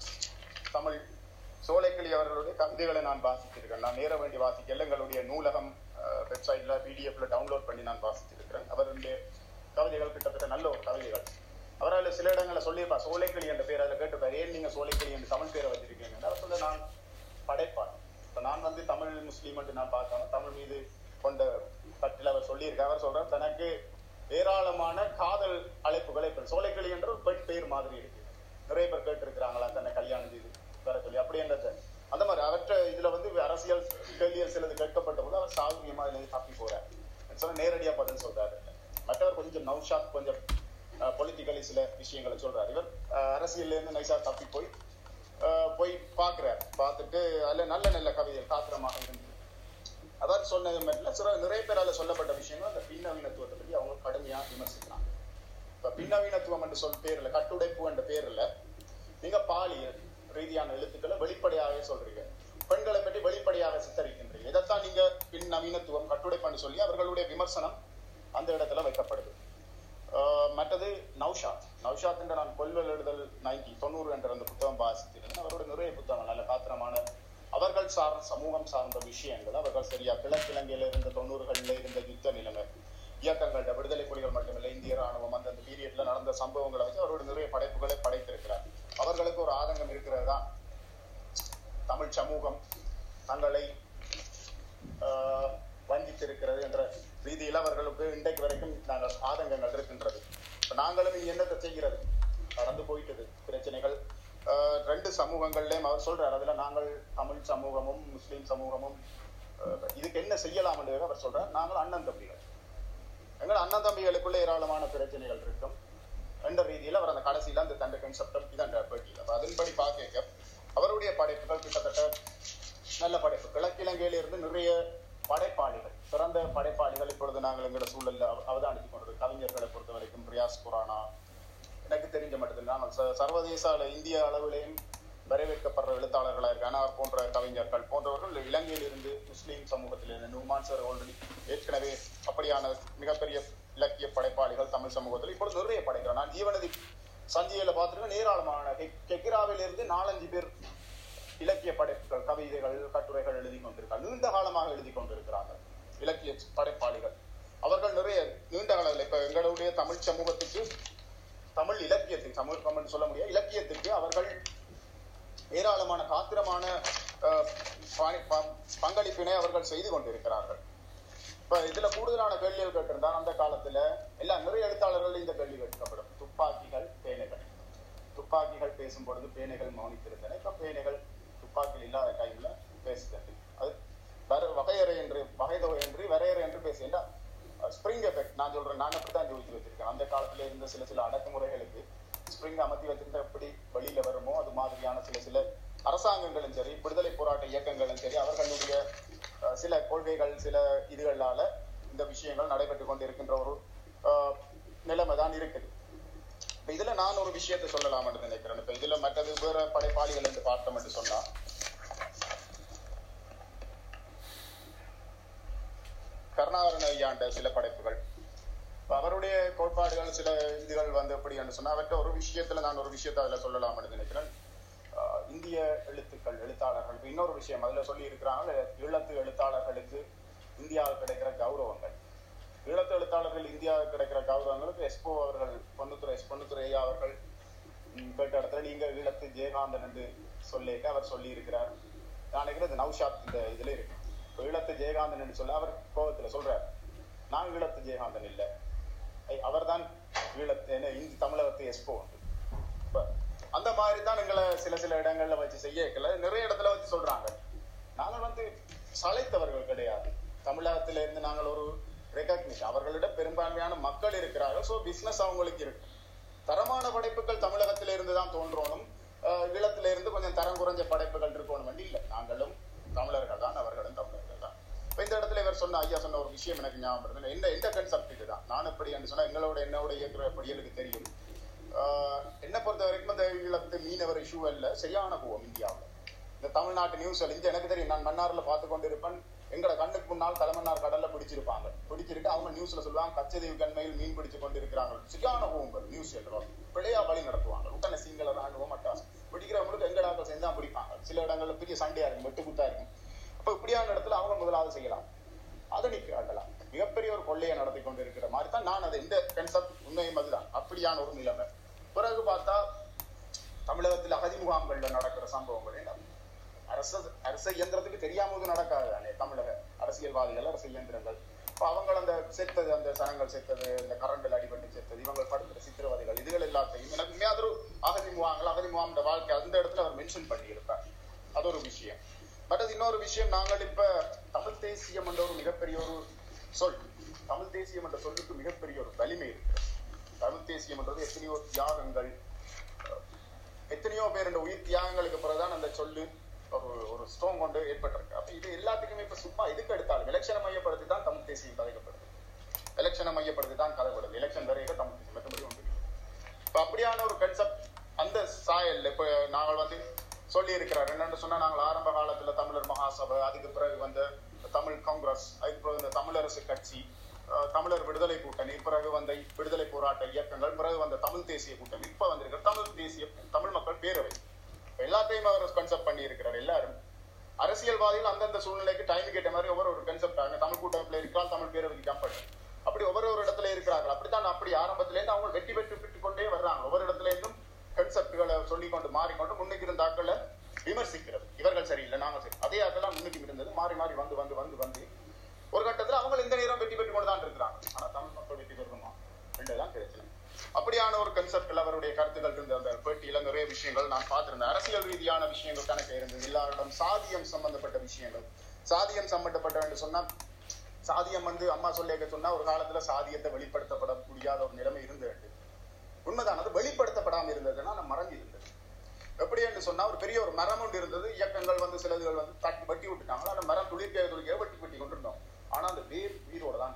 தமிழ் சோலைக்கிளி அவர்களுடைய கவிதைகளை நான் வாசித்திருக்கேன். நான் நேர வேண்டி வாசிக்கல, எங்களுடைய நூலகம் வெப்சைட்ல பிடிஎஃப்ல டவுன்லோட் பண்ணி நான் வாசித்திருக்கிறேன். அவருடைய கவிதைகள் கிட்டத்தட்ட நல்ல ஒரு கவிதைகள். அவரால் சில இடங்களை சொல்லியிருப்பா, சோலைக்கிளி என்ற பேர் அதில் கேட்டுப்பார், ஏன் நீங்க சோலைக்கிளி என்று தமிழ் பேரை வச்சிருக்கீங்க. அவர் சொல்ல, நான் படைப்பான். இப்ப நான் தமிழ் முஸ்லீம் என்று நான் பார்க்காம தமிழ் மீது கொண்ட பற்றில் அவர் சொல்லியிருக்கார். அவர் சொல்றார், தனக்கு ஏராளமான காதல் அழைப்புகளை சோலைக்கிளி என்ற ஒரு பெண் பேர் மாதிரி இருக்கு. நிறைய பேர் கேட்டிருக்கிறாங்களா தன்னை கல்யாணம் செய்து வர சொல்லி. அப்படி என்றது அந்த மாதிரி அவற்றை இதுல அரசியல் கேள்வியல் சிலது கேட்கப்பட்ட போது அவர் சாதுரியமா இதுல தப்பி போறார். சொன்ன நேரடியா பதில் சொல்றாரு. மற்றவர் கொஞ்சம் நௌஷாத் கொஞ்சம் பொலிட்டிக்கலி சில விஷயங்களை சொல்றாரு. இவர் அரசியல்ல இருந்து நைசா தப்பி போய் பார்க்கிறார். பார்த்துட்டு அதுல நல்ல கவிதைகள் காத்திரமாக இருந்தது. அதாவது சொன்னது மாதிரி நிறைய பேரால சொல்லப்பட்ட விஷயங்கள் அந்த பின்னவீனத்துவத்தை பற்றி அவங்க கடுமையா விமர்சிக்கிறாங்க. இப்ப பின்னவீனத்துவம் என்று பேர்ல, கட்டுடைப்பு என்ற பேர்ல நீங்க பாலியல் ரீதியான எழுத்துக்களை வெளிப்படையாகவே சொல்றீங்க, பெண்களை பற்றி வெளிப்படையாக சித்தரிக்கின்றீங்க. இதைத்தான் நீங்க பின்னவீனத்துவம் கட்டுடைப்புன்னு சொல்லி அவர்களுடைய விமர்சனம் அந்த இடத்துல வைக்கப்படுது. மற்றது நௌஷாத் என்ற நான் கொல்வல் எழுதல் 90 என்ற அந்த புத்தகம் வாசித்திருந்தேன். அவரோட நிறைய புத்தகங்கள் நல்ல காத்திரமான அவர்கள் சமூகம் சார்ந்த விஷயங்கள். அவர்கள் சரியா கிழக்கிழங்கையில இருந்த 90களில் இருந்த யுத்த நிலைமை, இயக்கங்கள விடுதலை புலிகள் மட்டுமில்லை, இந்திய ராணுவம் அந்த பீரியட்ல நடந்த சம்பவங்களை வச்சு அவரோட நிறைய படைப்புகளை படைத்திருக்கிறார். அவர்களுக்கு ஒரு ஆதங்கம் இருக்கிறது தான், தமிழ் சமூகம் தங்களை வஞ்சித்திருக்கிறது என்ற ரீதியில் அவர்களுக்கு இன்றைக்கு வரைக்கும் நாங்கள் ஆதங்கங்கள் இருக்கின்றது. நாங்களும் என்னத்தை செய்கிறது, கடந்து போயிட்டது பிரச்சனைகள் 2 சமூகங்கள்லயும். அவர் சொல்றாரு, அதுல நாங்கள் தமிழ் சமூகமும் முஸ்லீம் சமூகமும் இதுக்கு என்ன செய்யலாம் என்று அவர் சொல்றார். நாங்கள் அண்ணன் தம்பிகள், எங்கள் அண்ணன் தம்பிகளுக்குள்ள ஏராளமான பிரச்சனைகள் இருக்கும் என்ற ரீதியில் அவர் அந்த கடைசியில அந்த தண்டை கன்செப்டம் இதான் பேட்டியில் அதன்படி பார்க்க அவருடைய படைப்புகள் கிட்டத்தட்ட நல்ல படைப்பு. கிழக்கிழங்கையில இருந்து நிறைய படைப்பாளிகள், சிறந்த படைப்பாளிகள் இப்பொழுது நாங்கள் எங்களோட சூழல்ல அவதானித்துக் கொண்டது. கவிஞர்களை பொறுத்த வரைக்கும் ரியாஸ் குரானா எனக்கு தெரிஞ்ச மட்டும் நாங்கள் சர்வதேச இந்திய அளவிலேயும் வரவேற்கப்படுற எழுத்தாளர்களாக இருக்காங்க. அவர் போன்ற கவிஞர்கள் போன்றவர்கள் இலங்கையில் இருந்து முஸ்லீம் சமூகத்தில் நுமான் சார் ஆல்ரெடி ஏற்கனவே அப்படியான மிகப்பெரிய இலக்கிய படைப்பாளிகள் தமிழ் சமூகத்தில் இப்பொழுது நிறைய படைக்கிறோம். நான் ஜீவநதி சஞ்சிகையில பார்த்துருக்கேன், ஏராளமான கெக்கிராவில இருந்து 4-5 பேர் இலக்கிய படைப்புகள், கவிதைகள், கட்டுரைகள் எழுதி கொண்டிருக்கிறார். நீண்ட காலமாக எழுதி கொண்டிருக்கிறார்கள் இலக்கிய படைப்பாளிகள். அவர்கள் நிறைய நீண்ட காலம் இப்ப எங்களுடைய தமிழ் சமூகத்துக்கு, தமிழ் இலக்கியத்துக்கு, சமூகம் என்று சொல்ல முடியாது, இலக்கியத்துக்கு அவர்கள் ஏராளமான காத்திரமான பங்களிப்பினை அவர்கள் செய்து கொண்டிருக்கிறார்கள். இப்ப இதுல கூடுதலான கேள்விகள் கேட்டிருந்தால் அந்த காலத்துல எல்லாம் நிறைய எழுத்தாளர்கள் இந்த கேள்வி கேட்கப்படும். துப்பாக்கிகள், பேனைகள். துப்பாக்கிகள் பேசும் பொழுது பேனைகள் மௌனித்திருந்தன. இப்ப பேனைகள் துப்பாக்கிகள் இல்லாத டைம்ல பேசுகிறது. அது வகைதொகை என்று வரையறை என்று பேசுகின்ற ஸ்பிரிங் எஃபெக்ட். நான் சொல்றேன், நான் அப்படித்தான் யோசிச்சு வச்சிருக்கேன். அந்த காலத்துல இருந்த சில அடக்குமுறைகளுக்கு ஸ்பிரிங் அமர்த்தி வச்சிருந்த எப்படி வெளியில வருமோ அது மாதிரியான சில அரசாங்கங்களும் சரி, விடுதலை போராட்ட இயக்கங்களும் சரி, அவர்களுடைய சில கொள்கைகள் சில இதுகளால இந்த விஷயங்கள் நடைபெற்று கொண்டு இருக்கின்ற ஒரு நிலைமை தான் இருக்குது. இப்ப இதுல நான் ஒரு விஷயத்தை சொல்லலாம் என்று நினைக்கிறேன். இப்ப இதுல மற்றது வேற படைப்பாளிகள் என்று பார்த்தோம் என்று சொன்னா, கருணாகரன் ஐயாண்ட சில படைப்புகள், அவருடைய கோட்பாடுகள் சில இதுகள் வந்து எப்படி என்று சொன்னா, அவற்ற ஒரு விஷயத்துல நான் ஒரு விஷயத்தை அதுல சொல்லலாம் என்று நினைக்கிறேன். இந்திய எழுத்தாளர்கள் இன்னொரு விஷயம் அதுல சொல்லி இருக்கிறாங்க, ஈழத்து எழுத்தாளர்களுக்கு இந்தியாவில் கிடைக்கிற கௌரவங்கள். ஈழத்து எழுத்தாளர்கள் இந்தியாவுக்கு கிடைக்கிற கௌரவங்களுக்கு எஸ்போ அவர்கள் பொன்னுத்துறை ஐயா அவர்கள் கேட்ட இடத்துல நீங்க ஈழத்து ஜெயகாந்தன் என்று சொல்லிட்டு அவர் சொல்லி இருக்கிறார். நான் நினைக்கிறது நௌஷாத் இந்த இதுல இருக்கு. ஈழத்து ஜெயகாந்தன் என்று சொல்ல அவர் கோபத்துல சொல்றார், நான் ஈழத்து ஜெயகாந்தன் இல்லை, அவர் தான் ஈழத்து தமிழகத்து எஸ்போ. அந்த மாதிரி தான் எங்களை சில இடங்கள்ல வச்சு செய்யல, நிறைய இடத்துல வச்சு சொல்றாங்க. நாங்கள் வந்து சளைத்தவர்கள் கிடையாது. தமிழகத்தில இருந்து நாங்கள் ஒரு ரெகக்னிஷன், அவர்களிடம் பெரும்பான்மையான மக்கள் இருக்கிறார்கள். ஸோ பிசினஸ் அவங்களுக்கு இருக்கு. தரமான படைப்புகள் தமிழகத்தில இருந்து தான் தோன்றணும், ஈழத்தில இருந்து கொஞ்சம் தரம் குறைஞ்ச படைப்புகள் இருக்கணும் இல்லை. நாங்களும் தமிழர்கள் தான், அவர்களும் தமிழர்கள் தான். இப்ப இந்த இடத்துல இவர் ஐயா சொன்ன ஒரு விஷயம் எனக்கு ஞாபகம் வருது. எந்த கன்செப்ட் இதுதான். நான் எப்படி சொன்னா என்னோட இயக்குற படியலுக்கு தெரியும். என்ன பொறுத்த வரைக்கும் இந்த ஈழத்து மீனவர் இஷ்யூ அல்ல சரியான கோவம் இந்தியாவில். இந்த தமிழ்நாட்டு நியூஸ் இருந்து எனக்கு தெரியும், நான் மன்னார்ல பார்த்து கொண்டு இருப்பேன். எங்களை கண்ணுக்கு முன்னால் தலைமன்னார் கடல்ல பிடிச்சிருக்கு. அவங்க நியூஸ்ல சொல்லுவாங்க கச்சதீவு கண்மையில் மீன் பிடிச்சு கொண்டு இருக்கிறாங்க. சரியான கோவம் நியூஸ் எழுதுவாங்க, பிழையா வழி நடத்துவாங்க. உடனே சிங்கள ராணுவம் மட்டாசு பிடிக்கிறவங்களுக்கு எங்கடாக்கள் சேர்ந்து தான் பிடிப்பாங்க. சில இடங்கள்ல பெரிய சண்டையா இருக்கும், வெட்டுக்குத்தா இருக்கும். அப்ப இப்படியான இடத்துல அவங்க முதலாவது செய்யலாம், அதை நிற்கிறாங்களாம். மிகப்பெரிய ஒரு கொள்ளையை நடத்தி கொண்டு இருக்கிற மாதிரி தான் நான் அதை இந்த கன்செப்ட் உண்மையும் அதுதான் அப்படியான ஒரு நிலைமை. பிறகு பார்த்தா தமிழகத்தில் அகதி முகாம்கள்ல நடக்கிற சம்பவங்கள் அரச இயந்திரத்துக்கு தெரியாம நடக்காது தானே. தமிழக அரசியல்வாதிகள் அரசு இயந்திரங்கள் இப்ப அவங்க அந்த செத்தது, அந்த சனங்கள் செத்தது, இந்த கரண்டில் அடிபட்டு செத்தது, இவங்க படுத்துற சித்திரவதைகள், இதுகள் எல்லாத்தையும் எனக்கு உண்மையாக ஒரு அகதி முகாம் வாழ்க்கை அந்த இடத்துல அவர் மென்ஷன் பண்ணி இருப்பார். அது ஒரு விஷயம். பட் அது இன்னொரு விஷயம், நாங்கள் இப்ப தமிழ் தேசியம் என்ற ஒரு மிகப்பெரிய ஒரு சொல், தமிழ் தேசியம் என்ற சொல்லுக்கு மிகப்பெரிய ஒரு வலிமை இருக்கு. தமிழ் தேசியம் என்றது எத்தனையோ தியாகங்கள், எத்தனையோ பேர் இந்த உயிர் தியாகங்களுக்கு பிறகுதான் அந்த சொல்லு ஒரு ஸ்ட்ராங் கொண்டு ஏற்பட்டிருக்கு. அப்ப இது எல்லாத்துக்குமே இப்ப சும்மா எதுக்கு எடுத்தாலும் எலெக்ஷனை மையப்படுத்தி தான் தமிழ் தேசியம் கதைக்கப்படுது, எலெக்ஷனை மையப்படுத்தி தான் கதைப்படுது. எலெக்ஷன் வரையில தமிழ் தேசியம் மற்றபடி ஒன்று. இப்ப அப்படியான ஒரு கன்செப்ட் அந்த சாயல் இப்ப நாங்கள் வந்து சொல்லி இருக்கிறார். என்னன்னு சொன்னா, நாங்கள் ஆரம்ப காலத்துல தமிழர் மகாசபை, அதுக்கு பிறகு வந்து தமிழ் காங்கிரஸ், அதுக்கு பிறகு இந்த தமிழரசு கட்சி, தமிழர் விடுதலை கூட்டணி, பிறகு வந்த விடுதலை போராட்ட இயக்கங்கள், பிறகு வந்த தமிழ் தேசிய கூட்டணி, இப்ப வந்திருக்கிற தமிழ் மக்கள் பேரவை, எல்லாத்தையும் அவர் கன்செப்ட் பண்ணி இருக்கிறார். எல்லாரும் அரசியல்வாதிகள் அந்தந்த சூழ்நிலைக்கு டைம் கேட்ட மாதிரி ஒவ்வொரு கன்செப்ட் ஆகுங்க. தமிழ் கூட்டமைப்புல இருக்கால், தமிழ் பேரவைக்கு ஜம்ப் பண்ணு, அப்படி ஒவ்வொரு இடத்துல இருக்கிறார்கள். அப்படித்தான் அப்படி ஆரம்பத்துல இருந்து அவங்க வெற்றி பெற்று கொண்டே வர்றாங்க. ஒவ்வொரு இடத்துல இருந்தும் கன்செப்டுகளை சொல்லிக்கொண்டு மாறிக்கொண்டு முன்னுக்கு இருந்த ஆக்களை விமர்சிக்கிறது. இவர்கள் சரியில்லை, நாங்க சரி, அதே ஆக்கெல்லாம் முன்னுக்கு இருந்தது மாறி மாறி வந்து ஒரு கட்டத்துல அவங்க இந்த நேரம் வெற்றி பெற்று கொண்டு தான் இருக்கிறாங்க. ஆனா தமிழ் மக்கள் வெற்றி பெறணுமா ரெண்டுதான் கிடைச்சது. அப்படியான ஒரு கன்செப்ட்ல அவருடைய கருத்துக்கள் இருந்த அந்த பேட்டியில நிறைய விஷயங்கள் நான் பார்த்திருந்தேன். அரசியல் ரீதியான விஷயங்கள் கணக்கு இருந்தது. எல்லாரிடம் சாதியம் சம்பந்தப்பட்ட விஷயங்கள், சாதியம் சம்பந்தப்பட்ட என்று சொன்னா, சாதியம் வந்து அம்மா சொல்லிக்க சொன்னா ஒரு காலத்துல சாதியத்தை வெளிப்படுத்தப்பட முடியாத ஒரு நிலைமை இருந்தது. உண்மைதான், அது வெளிப்படுத்தப்படாம இருந்ததுன்னா நம்ம மறந்து இருந்தது. எப்படி என்று சொன்னா, ஒரு பெரிய ஒரு மரம் ஒன்று இருந்தது. இயக்கங்கள் வந்து சிலதுகள் வந்து தட்டி வெட்டி விட்டுட்டாங்க. அந்த மரம் துளிர்க்க வெட்டி கொண்டிருந்தோம். ஆனா அந்த வேர் உயிரோடு தான்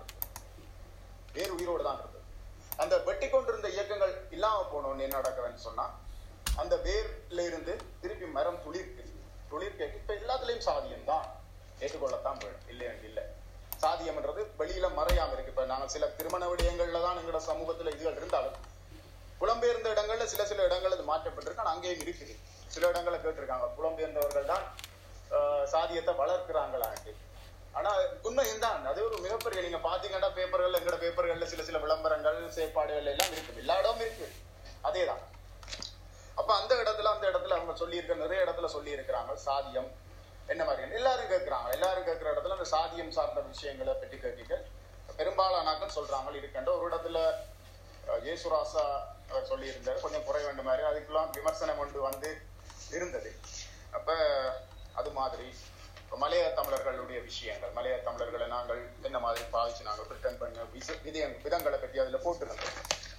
இருந்தது. அந்த வெட்டி கொண்டிருந்த இயக்கங்கள் இல்லாம போனோன்னு என்ன நடக்குதுன்னு சொன்னா, அந்த வேர்ல இருந்து திருப்பி மரம் துளிர்க்க இப்ப எல்லாத்துலயும் சாதியம் தான் ஏற்றுக்கொள்ளத்தான் போயிடும். இல்லை சாதியம்ன்றது வெளியில மறையாம இருக்கு. இப்ப நாங்க சில திருமண விடயங்கள்ல தான் எங்களோட சமூகத்துல இதுகள் இருந்தாலும், புலம்பெயர்ந்த இடங்கள்ல சில இடங்கள் அது மாற்றப்பட்டிருக்கு. ஆனா அங்கேயும் இருக்குது. சில இடங்கள்ல கேட்டிருக்காங்க, புலம்பெயர்ந்தவர்கள் தான் சாதியத்தை வளர்க்கிறாங்களான்ட்டு. ஆனா உண்மை தான், அது ஒரு மிகப்பெரிய, நீங்க பாத்தீங்கன்னா பேப்பர்கள், எங்கட பேப்பர்கள்ல சில விளம்பரங்கள் செயற்பாடுகள் எல்லாம் இருக்கு, எல்லா இடமும் இருக்கு. அதேதான். அப்ப அந்த இடத்துல அவங்க நிறைய இடத்துல சொல்லி இருக்கிறாங்க சாதியம் என்ன மாதிரி. எல்லாரும் கேட்கிற இடத்துல அந்த சாதியம் சார்ந்த விஷயங்களை பற்றி கேட்க பெரும்பாலானாக்கள் சொல்றாங்க இருக்கின்ற. ஒரு இடத்துல இயேசுராசா சொல்லி இருந்தாரு, கொஞ்சம் குறை வேண்ட மாதிரி, அதுக்கெல்லாம் விமர்சனம் கொண்டு வந்து இருந்தது. அப்ப அது மாதிரி மலைய தமிழர்களுடைய விஷயங்கள், மலைய தமிழர்களை நாங்கள் என்ன மாதிரி பாதிச்சு நாங்கள் பிரிட்டன் பண்ண விதங்களை பற்றி அதுல போட்டிருந்தோம்.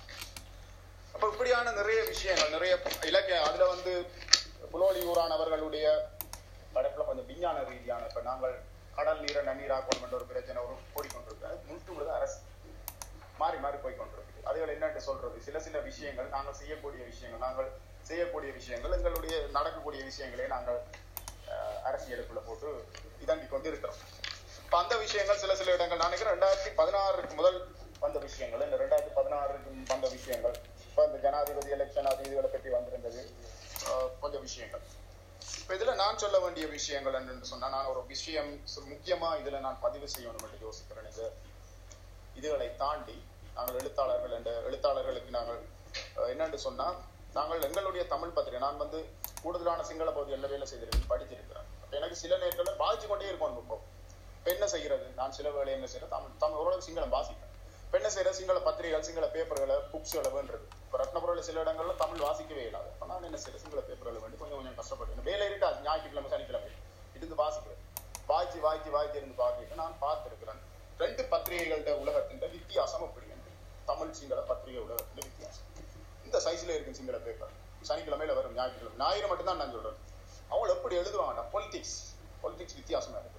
அப்ப இப்படியான நிறைய விஷயங்கள், நிறைய இலக்கியம், அதுல வந்து புலோலியூரான் அவர்களுடைய படைப்புல கொஞ்சம் விஞ்ஞான ரீதியான, இப்ப நாங்கள் கடல் நீரை நன்னீராக்கணும் என்ற ஒரு பிரச்சனை ஒரு ஓடிக்கொண்டிருக்கு. அது முழுக்க அரசு மாறி மாறி போய்கொண்டிருக்கு. அதுகள் என்னென்று சொல்றது, சில விஷயங்கள் நாங்கள் செய்யக்கூடிய விஷயங்கள் எங்களுடைய நடக்கக்கூடிய விஷயங்களே நாங்கள் அரசியலுக்குள்ள போட்டு இதண்டி கொண்டு இருக்கிறோம். இப்ப அந்த விஷயங்கள் சில இடங்கள் நான் நினைக்கிறேன் 2016 முதல் வந்த விஷயங்கள், இந்த 2016 வந்த விஷயங்கள், இப்ப இந்த ஜனாதிபதி எலெக்ஷன் அது இதுகளை பற்றி வந்திருந்தது கொஞ்சம் விஷயங்கள். இப்ப இதுல நான் சொல்ல வேண்டிய விஷயங்கள் என்று சொன்னா, நான் ஒரு விஷயம் முக்கியமா இதுல நான் பதிவு செய்யணும் என்று யோசிக்கிறேன். இதுகளை தாண்டி நாங்கள் எழுத்தாளர்களுக்கு நாங்கள் என்னென்று சொன்னா, நாங்கள் எங்களுடைய தமிழ் பத்திரிகை, நான் கூடுதலான சிங்கள பகுதிகளில் வேலை செய்திருக்கேன், படிச்சிருக்கிறேன். எனக்கு சில நேரங்களில் பாதிச்சு கொண்டே இருக்கும். இப்போ என்ன செய்யறது, நான் சில வேலை என்ன செய்யறது, தமிழ் ஓரளவு சிங்களம் வாசிப்பேன். என்ன செய்யற, சிங்கள பத்திரிகைகள், சிங்கள பேப்பர்களை, புக்ஸ்களை வேண்டது. இப்போ ரத்னபுரியில் சில இடங்கள்ல தமிழ் வாசிக்கவே இல்லாது. அப்ப நான் என்ன செய்யறேன், சிங்கள பேப்பர்களை வேண்டி கொஞ்சம் கஷ்டப்பட்டு வேலை இருக்காது. ஞாயிற்றுக்கிழமை சனிக்கிழமை இருந்து வாசிக்கிறேன். வாய்ச்சி இருந்து பார்த்துட்டு நான் பார்த்திருக்கிறேன் 2 பத்திரிகைகளோட உலகத்தின் வித்தியாசம் அப்படி. தமிழ் சிங்கள பத்திரிகை உலகத்தின் வித்தியாசம் இந்த சைஸ்ல இருக்கு. சிங்கள பேப்பர் சனிக்கிழமையில வரும், ஞாயிறு மட்டும்தான் நான் சொல்றேன். அவங்க எப்படி எழுதுவாங்க, பொலிட்டிக்ஸ் வித்தியாசமா இருக்கு.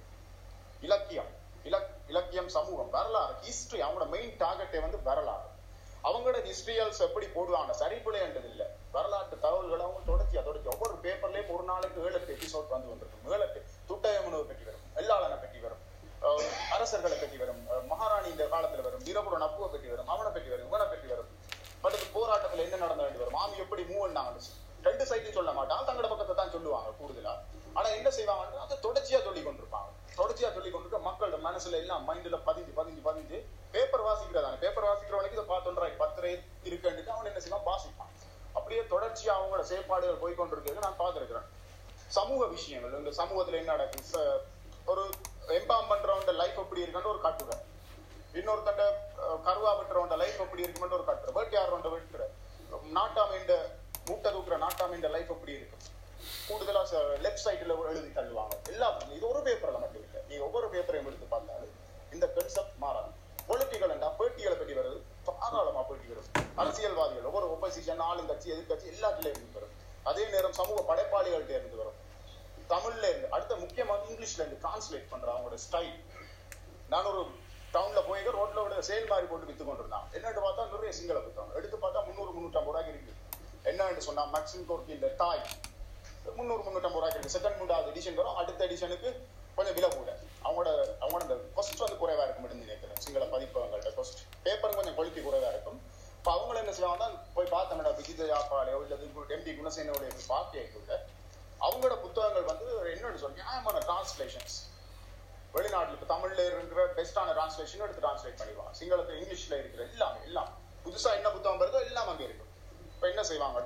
இலக்கியம், சமூகம், வரலாறு, ஹிஸ்டரி, அவங்களோட மெயின் டார்கெட்டே வரலாறு. அவங்களோட ஹிஸ்டரியல்ஸ் எப்படி போடுவாங்க, சரிப்புலைன்றது இல்லை. வரலாற்று தகவல்களை அவங்க தொடர்ச்சி ஒவ்வொரு பேப்பர்லயும் ஒரு நாளைக்கு 7-8 எபிசோட் வந்திருக்கும். 7-8 துட்டயமுனவை பற்றி வரும், எல்லாளனை பற்றி வரும், அரசர்களை பற்றி வரும், மகாராணி இந்த காலத்துல வரும், வீரபுர நப்புவை பற்றி வரும், அவனை பற்றி வரும், இவனை பற்றி வரும், பட் போராட்டத்துல என்ன நடந்த வேண்டி வரும், மாமி எப்படி மூவ் பண்ணாங்க. 2 சைட்டையும் சொல்ல மாட்டாங்க, தங்களோட பக்கத்தை தான் சொல்லுவாங்க கூடுதலா. ஆனா என்ன செய்வாங்க, அதை தொடர்ச்சியா சொல்லி கொண்டிருப்பாங்க. மக்களோட மனசுல எல்லாம் மைண்ட்ல பதிஞ்சு பேப்பர் வாசிக்கிறதான. பேப்பர் வாசிக்கிறவனுக்கு இதை பார்த்தோன்றா 10 இருக்குன்னு அவன் என்ன செய்வான், வாசிப்பான். அப்படியே தொடர்ச்சியா அவங்களோட செயற்பாடுகள் போய்கொண்டிருக்கிறது நான் பார்த்திருக்கிறேன். சமூக விஷயங்கள், இந்த சமூகத்துல என்ன நடக்குது, ஒரு எம்பாம் பண்றவன் லைஃப் எப்படி இருக்குன்னு ஒரு கட்டுரை, இன்னொருத்தண்ட கருவா வெட்டுறவன் லைஃப் எப்படி இருக்குன்னு ஒரு கட்டுரை, வேட்டையாடுறவன் வெட்டுற நாட்டாமைண்ட மூட்டை தூக்குற நாட்டாமைண்ட லைஃப் எப்படி இருக்கு கூடுதலா லெப்ட் சைட்ல எழுதி தள்ளுவாங்க. எல்லாத்துக்கும் இது ஒரு பேப்பர்ல மட்டும் இல்லை, நீ ஒவ்வொரு பேப்பரையும் எடுத்து பார்த்தாலும் இந்த கான்செப்ட் மாறாது. பொலிட்டிக்கல் என்றா பேட்டிகளை பற்றி வருது, தாராளமா பேட்டி வரும். அரசியல்வாதிகள், ஒவ்வொரு ஒப்போசிஷன், ஆளுங்கட்சி, எதிர்கட்சி எல்லாத்தில இருந்து வரும். அதே நேரம் சமூக படைப்பாளிகள்ட்ட இருந்து வரும். தமிழ்ல இருந்து அடுத்த முக்கியமாக இங்கிலீஷ்ல இருந்து டிரான்ஸ்லேட் பண்ற அவங்களோட ஸ்டைல். நான் ஒரு டவுன்ல போய் ரோட்ல சேல் மாதிரி போட்டு வித்து கொண்டிருந்தான். என்னன்னு பார்த்தா நிறைய சிங்கள புத்தகம் எடுத்து பார்த்தா 300-350 ரூபாய்க்கு இருக்கு. என்னன்னு சொன்னா மேக்ஸிம் கோர்க்கி இந்த தாய் 300-350 ரூபாய்க்கு இருக்கு. செகண்ட் 3வது எடிஷன் வரும், அடுத்த எடிஷனுக்கு கொஞ்சம் விலை கூட. அவங்களோட இந்த கொஸ்ட் குறைவா இருக்கும் நினைக்கிறேன். சிங்கள பதிப்பகங்கள்ட்ட கொஸ்ட் பேப்பர் கொஞ்சம் குவாலிட்டி குறைவா இருக்கும். இப்ப அவங்க என்ன செய்வாங்கன்னா போய் பார்த்தோம்னா விஜித யாப்பாலையோ இல்ல எம்பி குணசேனோட பார்க்க அவங்களோட புத்தகங்கள் என்னன்னு சொல்லி நியாயமான டிரான்ஸ்லேஷன்ஸ், வெளிநாட்டுல இப்ப தமிழ்ல இருக்கிற பெஸ்டான டிரான்ஸ்லேஷன் எடுத்து டிரான்ஸ்லேட் பண்ணிடுவாங்க. சிங்களத்துல இங்கிலீஷ்ல இருக்கிற எல்லாம் புதுசா என்ன புத்தகம் வருதோ எல்லாம் அங்கே இருக்கும். இப்ப என்ன செய்வாங்க,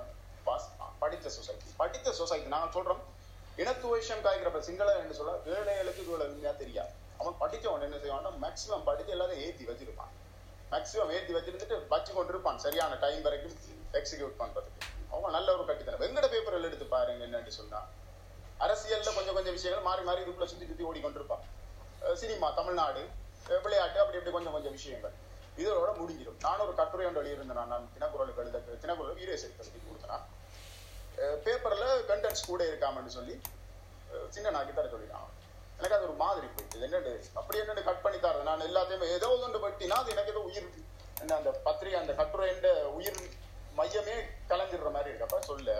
படித்த சொசைட்டி நாங்க சொல்றோம். இனத்துவேஷம் காய்க்கிறப்ப சிங்கள என்று சொல்ல ஏழைகளுக்கு இது உண்மையா தெரியாது. அவன் படிச்சவன் என்ன செய்வான், மேக்சிமம் படித்து எல்லாத்தையும் ஏற்றி வச்சிருப்பான். மேக்சிமம் ஏற்றி வச்சிருந்துட்டு வச்சு கொண்டு இருப்பான் சரியான டைம் வரைக்கும் எக்ஸிக்யூட் பண்றதுக்கு. அவங்க நல்ல ஒரு கட்டித்தனம். வெங்கட பேப்பர்கள் எடுத்து பாருங்க, என்னன்னு சொன்னா அரசியல்ல கொஞ்சம் விஷயங்கள் மாறி இதுக்குள்ள சுத்தி ஓடிக்கொண்டிருப்பான். சினிமா, தமிழ்நாடு, விளையாட்டு, அப்படி கொஞ்சம் விஷயங்கள் இதோட முடிஞ்சிடும். நான் ஒரு கட்டுரை ஒன்று எழுதியிருந்தேன். நான் தினக்குரல் வீரேசரி கல்வி கொடுத்தேன். பேப்பர்ல கண்டென்ட்ஸ் கூட இருக்காமன்னு சொல்லி சின்ன நான் கிட்ட சொல்லிட்டான். எனக்கு அது ஒரு மாதிரி போயிட்டு என்னண்டு அப்படி என்னண்டு கட் பண்ணி தரது. நான் எல்லாத்தையுமே ஏதோ ஒன்று பட்டினா அது எனக்கு ஏதோ உயிர் என்ன அந்த பத்திரிகை அந்த கட்டுரை உயிர் மையமே கலைஞ்சிடுற மாதிரி இருக்கு. அப்ப சொல்ல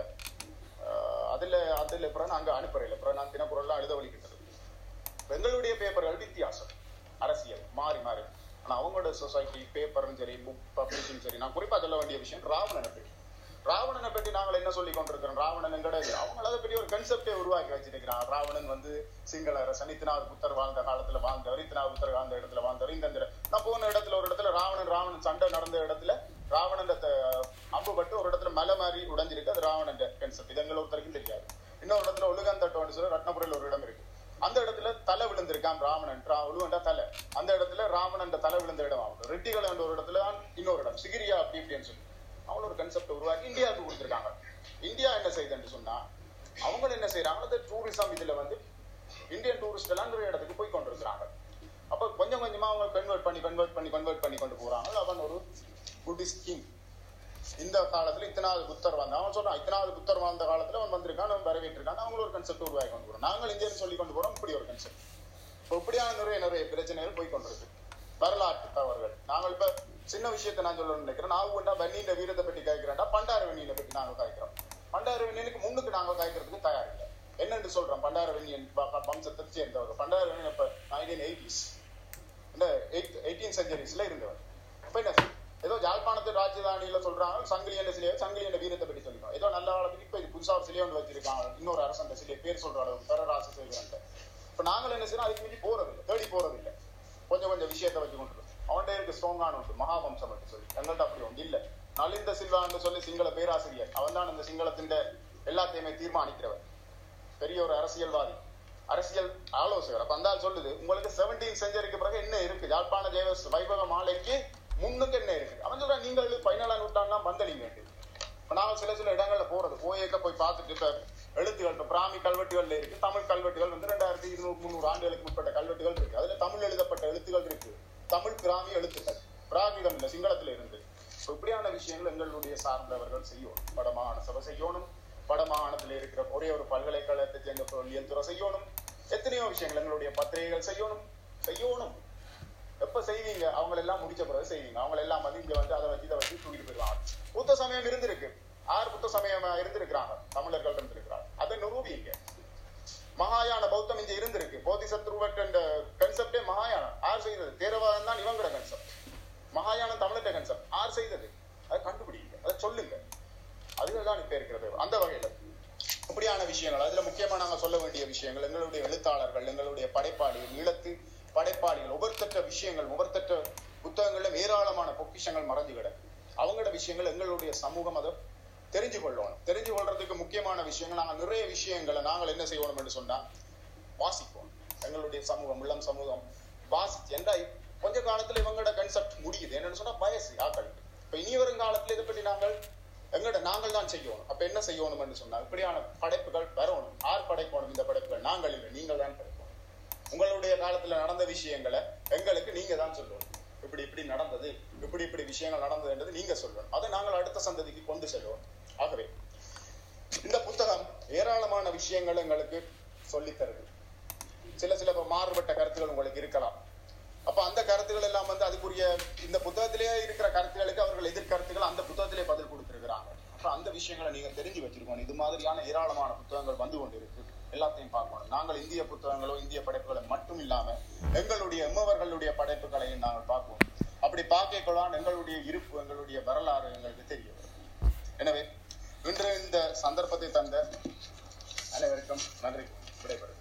அதுல அப்புறம் அங்க அனுப்புறேன். அப்புறம் நான் தினக்குரல்லாம் எழுத வலிக்கிட்டது. எங்களுடைய பேப்பர்கள் வித்தியாசம், அரசியல் மாறி ஆனா அவங்களோட சொசைட்டி பேப்பரும் சரி, புக் பப்ளிஷிங் சரி. நான் குறிப்பா சொல்ல வேண்டிய விஷயம் ராவணனை பற்றி நாங்கள் என்ன சொல்லி கொண்டிருக்கிறோம். ராவணன் கிடையாது, அவங்க அதை பற்றி ஒரு கன்செப்டே உருவாக்கி வச்சிருக்கிறான். ராவணன் சிங்கள அரசன், இத்தனாவது புத்தர் வாழ்ந்த காலத்துல வாழ்ந்தவர், இத்தனாவது புத்தர் வாழ்ந்த இடத்துல வாழ்ந்தவர். இந்த நான் போன இடத்துல ஒரு இடத்துல ராவணன் சண்டை நடந்த இடத்துல ராவணன் அம்பு பட்டு ஒரு இடத்துல மலை மாதிரி உடைஞ்சிருக்கு. அது ராவணன் கன்செப்ட். இது எங்களுக்கு ஒருத்தருக்கும் தெரியாது. இன்னொரு இடத்துல ஒழுகந்தட்டோன்னு சொல்லி ரத்னபுரியில் ஒரு இடம் இருக்கு. அந்த இடத்துல தலை விழுந்திருக்கான் ராவணன். ஒழுகண்டா தலை. அந்த இடத்துல ராவணன் தலை விழுந்த இடம் ஆகும். ரெட்டிகளை ஒரு இடத்துல இன்னொரு இடம் சிகிரியா அப்படின்னு சொல்லி அவங்க ஒரு கன்செப்ட் உருவாக்கி இந்தியாவுக்கு கொடுத்துருக்காங்க. இந்தியா என்ன செய்யுதுன்னு சொன்னா அவங்க என்ன செய்யறாங்க, டூரிசம் இதுல இந்தியன் டூரிஸ்ட் எல்லாம் நிறைய இடத்துக்கு போய் கொண்டிருக்கிறாங்க. அப்ப கொஞ்சமா அவங்க கன்வெர்ட் பண்ணி கொண்டு போறாங்க. அவன் ஒரு புத்திஸ்ட் கிங். இந்த காலத்துல இத்தனாவது புத்தர் அவன் சொன்னா இத்தனாவது புத்தர் வாழ்ந்த காலத்துல அவன் வந்திருக்கான், அவன் வரவேற்றிருக்கான். அவங்களும் ஒரு கன்செப்ட் உருவாக்கி கொண்டு போறோம். நாங்கள் இந்தியன் சொல்லி கொண்டு போறோம். இப்படி ஒரு கன்செப்ட் இப்படியான நிறைய பிரச்சனைகள் போய் கொண்டிருக்கு. வரலாற்று தவறுகள். நாங்கள் இப்ப சின்ன விஷயத்தை நான் சொல்லணும்னு நினைக்கிறேன். நான் கொண்டா வன்னியின் வீரத்தை பற்றி காய்க்கிறேன்டா, பண்டார வன்னியை பற்றி நாங்கள் காய்க்கிறோம். பண்டார வன்னியனுக்கு முன்னுக்கு நாங்கள் காய்க்கிறதுக்கு தயார் இல்லை. என்னென்று சொல்றோம்? பண்டார வன்னியன் வம்சத்தை சேர்ந்தவர். பண்டார வன்னியன் இப்ப 1980s இந்த 18th centuries இருந்தவர். இப்ப என்ன ஏதோ யாழ்ப்பாணத்து ராஜதானியில சொல்றாங்க சங்கிலியன் சிலையை, சங்கிலியன் வீரத்தை பற்றி சொல்லிக்கிறோம். ஏதோ நல்ல காலத்துக்கு இப்ப புதுசா ஒரு சிலையை ஒன்று வச்சிருக்காங்க, இன்னொரு அரசன் சிலையை பேர் சொல்ற அளவுக்கு பெரராச சேகரன். இப்ப நாங்கள் என்ன செய்யறோம்? அதுக்கு மீறி போறதில்லை, தேடி போறதில்லை. கொஞ்சம் விஷயத்தை வச்சு கொண்டு அவன்கிட்ட இருக்கு ஸ்ட்ராங்கான உண்டு மகாவம்சம் என்று சொல்லி. எங்கள்கிட்ட அப்படி ஒன்று இல்லை. நலிந்த சில்வான்னு சொல்லி சிங்கள பேராசிரியர், அவன் தான் இந்த சிங்களத்தின் எல்லாத்தையுமே தீர்மானிக்கிறவர், பெரிய ஒரு அரசியல்வாதி, அரசியல் ஆலோசகர். அப்ப அந்த சொல்லுது உங்களுக்கு 17th centuryக்கு பிறகு என்ன இருக்கு, யாழ்ப்பாண வைபவ மாலைக்கு முன்னுக்கு என்ன இருக்கு. அவன் சொல்றான் நீங்கள் 14ஆம் நூற்றாண்டுலாம் வந்தளிங்க. இப்ப நாங்கள் சில இடங்கள்ல போறது போய் பார்த்துட்டு இப்ப எழுத்துகள் இப்ப பிராமி கல்வெட்டுகள்ல இருக்கு, தமிழ் கல்வெட்டுகள் 2200-300 ஆண்டுகளுக்கு முற்பட்ட கல்வெட்டுகள் இருக்கு. அதுல தமிழ் எழுதப்பட்ட எழுத்துகள் இருக்கு, தமிழ் பிராமி எழுத்துக்கள், பிராகிதம் இல்ல சிங்களத்துல இருந்து. இப்படியான விஷயங்கள் எங்களுடைய சார்ந்தவர்கள் செய்யணும். வடமாகாண சபை செய்யணும், வடமாகாணத்துல இருக்கிற ஒரே ஒரு பல்கலைக்கழகத்தை சேர்ந்த பொருளியல் துறை செய்யணும், எத்தனையோ விஷயங்கள் எங்களுடைய பத்திரிகைகள் செய்யணும். எப்ப செய்வீங்க? அவங்க எல்லாம் முடிச்ச பிறகு செய்வீங்க. அவங்க எல்லாம் இங்க அதை வச்சு இதை வச்சு தூக்கிட்டு போயிருவாங்க. புத்த சமயம் இருந்திருக்கு, 6 புத்த சமயம் இருந்திருக்கிறாங்க, தமிழர்கள் இருந்திருக்கிறாங்க. அதை நிரூபிங்க. மகாயான பௌத்தம் இங்க இருந்திருக்கு. போதிசத்ருவட் கன்செப்டே மகாயானம் யார் செய்தது? தேரவாதம் தான் இவங்கட கன்செப்ட். மகாயானம் தமிழக கன்செப்ட் யார் செய்தது? அதை கண்டுபிடிங்க, அதை சொல்லுங்க. அதுதான் இப்ப இருக்கிறது. அந்த வகையில இப்படியான விஷயங்கள், அதுல முக்கியமா நாங்க சொல்ல வேண்டிய விஷயங்கள், எங்களுடைய எழுத்தாளர்கள், எங்களுடைய படைப்பாளிகள், ஈழத்து படைப்பாளிகள், ஒவ்வொருத்தற்ற விஷயங்கள், ஒவ்வொருத்தற்ற புத்தகங்கள்ல ஏராளமான பொக்கிஷங்கள் மறைஞ்சு கிடக்கு. அவங்களோட விஷயங்கள் எங்களுடைய சமூகம் அதை தெரிஞ்சு கொள்ளணும். தெரிஞ்சு கொள்றதுக்கு முக்கியமான விஷயங்கள், நாங்கள் நிறைய விஷயங்களை நாங்கள் என்ன செய்யணும் என்று சொன்னா வாசிப்போம். எங்களுடைய சமூகம், இளம் சமூகம் வாசிச்சு ஏண்டா கொஞ்ச காலத்துல இவங்களோட கன்செப்ட் முடியுது. என்னன்னு சொன்னா வயசு ஆக்களுக்கு. இப்ப இனி வரும் காலத்துல இதை பற்றி நாங்கள் தான் செய்யணும். அப்ப என்ன செய்யணும் என்று சொன்னா இப்படியான படைப்புகள் வரணும். யார் படைக்கணும் இந்த படைப்புகள்? நாங்கள் இல்லை, நீங்கள் தான் படைக்கணும். உங்களுடைய காலத்துல நடந்த விஷயங்களை எங்களுக்கு நீங்க தான் சொல்லணும். இப்படி நடந்தது, இப்படி விஷயங்கள் நடந்தது என்றது நீங்க சொல்லணும். அதை நாங்கள் அடுத்த சந்ததிக்கு கொண்டு செல்வோம். ஆகவே இந்த புத்தகம் ஏராளமான விஷயங்கள் எங்களுக்கு சொல்லி தருது. சில மாறுபட்ட கருத்துகள் உங்களுக்கு இருக்கலாம். அப்ப அந்த கருத்துக்கள் எல்லாம் அதுக்குரிய இந்த புத்தகத்திலேயே இருக்கிற கருத்துக்களுக்கு அவர்கள் எதிர்கருத்துக்கள் அந்த புத்தகத்திலே பதில் கொடுத்திருக்கிறாங்க. அப்ப அந்த விஷயங்களை நீங்க தெரிஞ்சு வச்சிருக்கோம். இது மாதிரியான ஏராளமான புத்தகங்கள் வந்து கொண்டு இருக்கு. எல்லாத்தையும் பார்க்கணும். நாங்கள் இந்திய புத்தகங்களோ இந்திய படைப்புகளை மட்டும் இல்லாம எங்களுடைய எம்மவர்களுடைய படைப்புகளையும் நாங்கள் பார்ப்போம். அப்படி பார்க்கலாம் எங்களுடைய இருப்பு, எங்களுடைய வரலாறு எங்களுக்கு தெரிய வரும். எனவே இன்று இந்த சந்தர்ப்பத்தை தந்த அனைவருக்கும் நன்றி. விடைபெறுகிறேன்.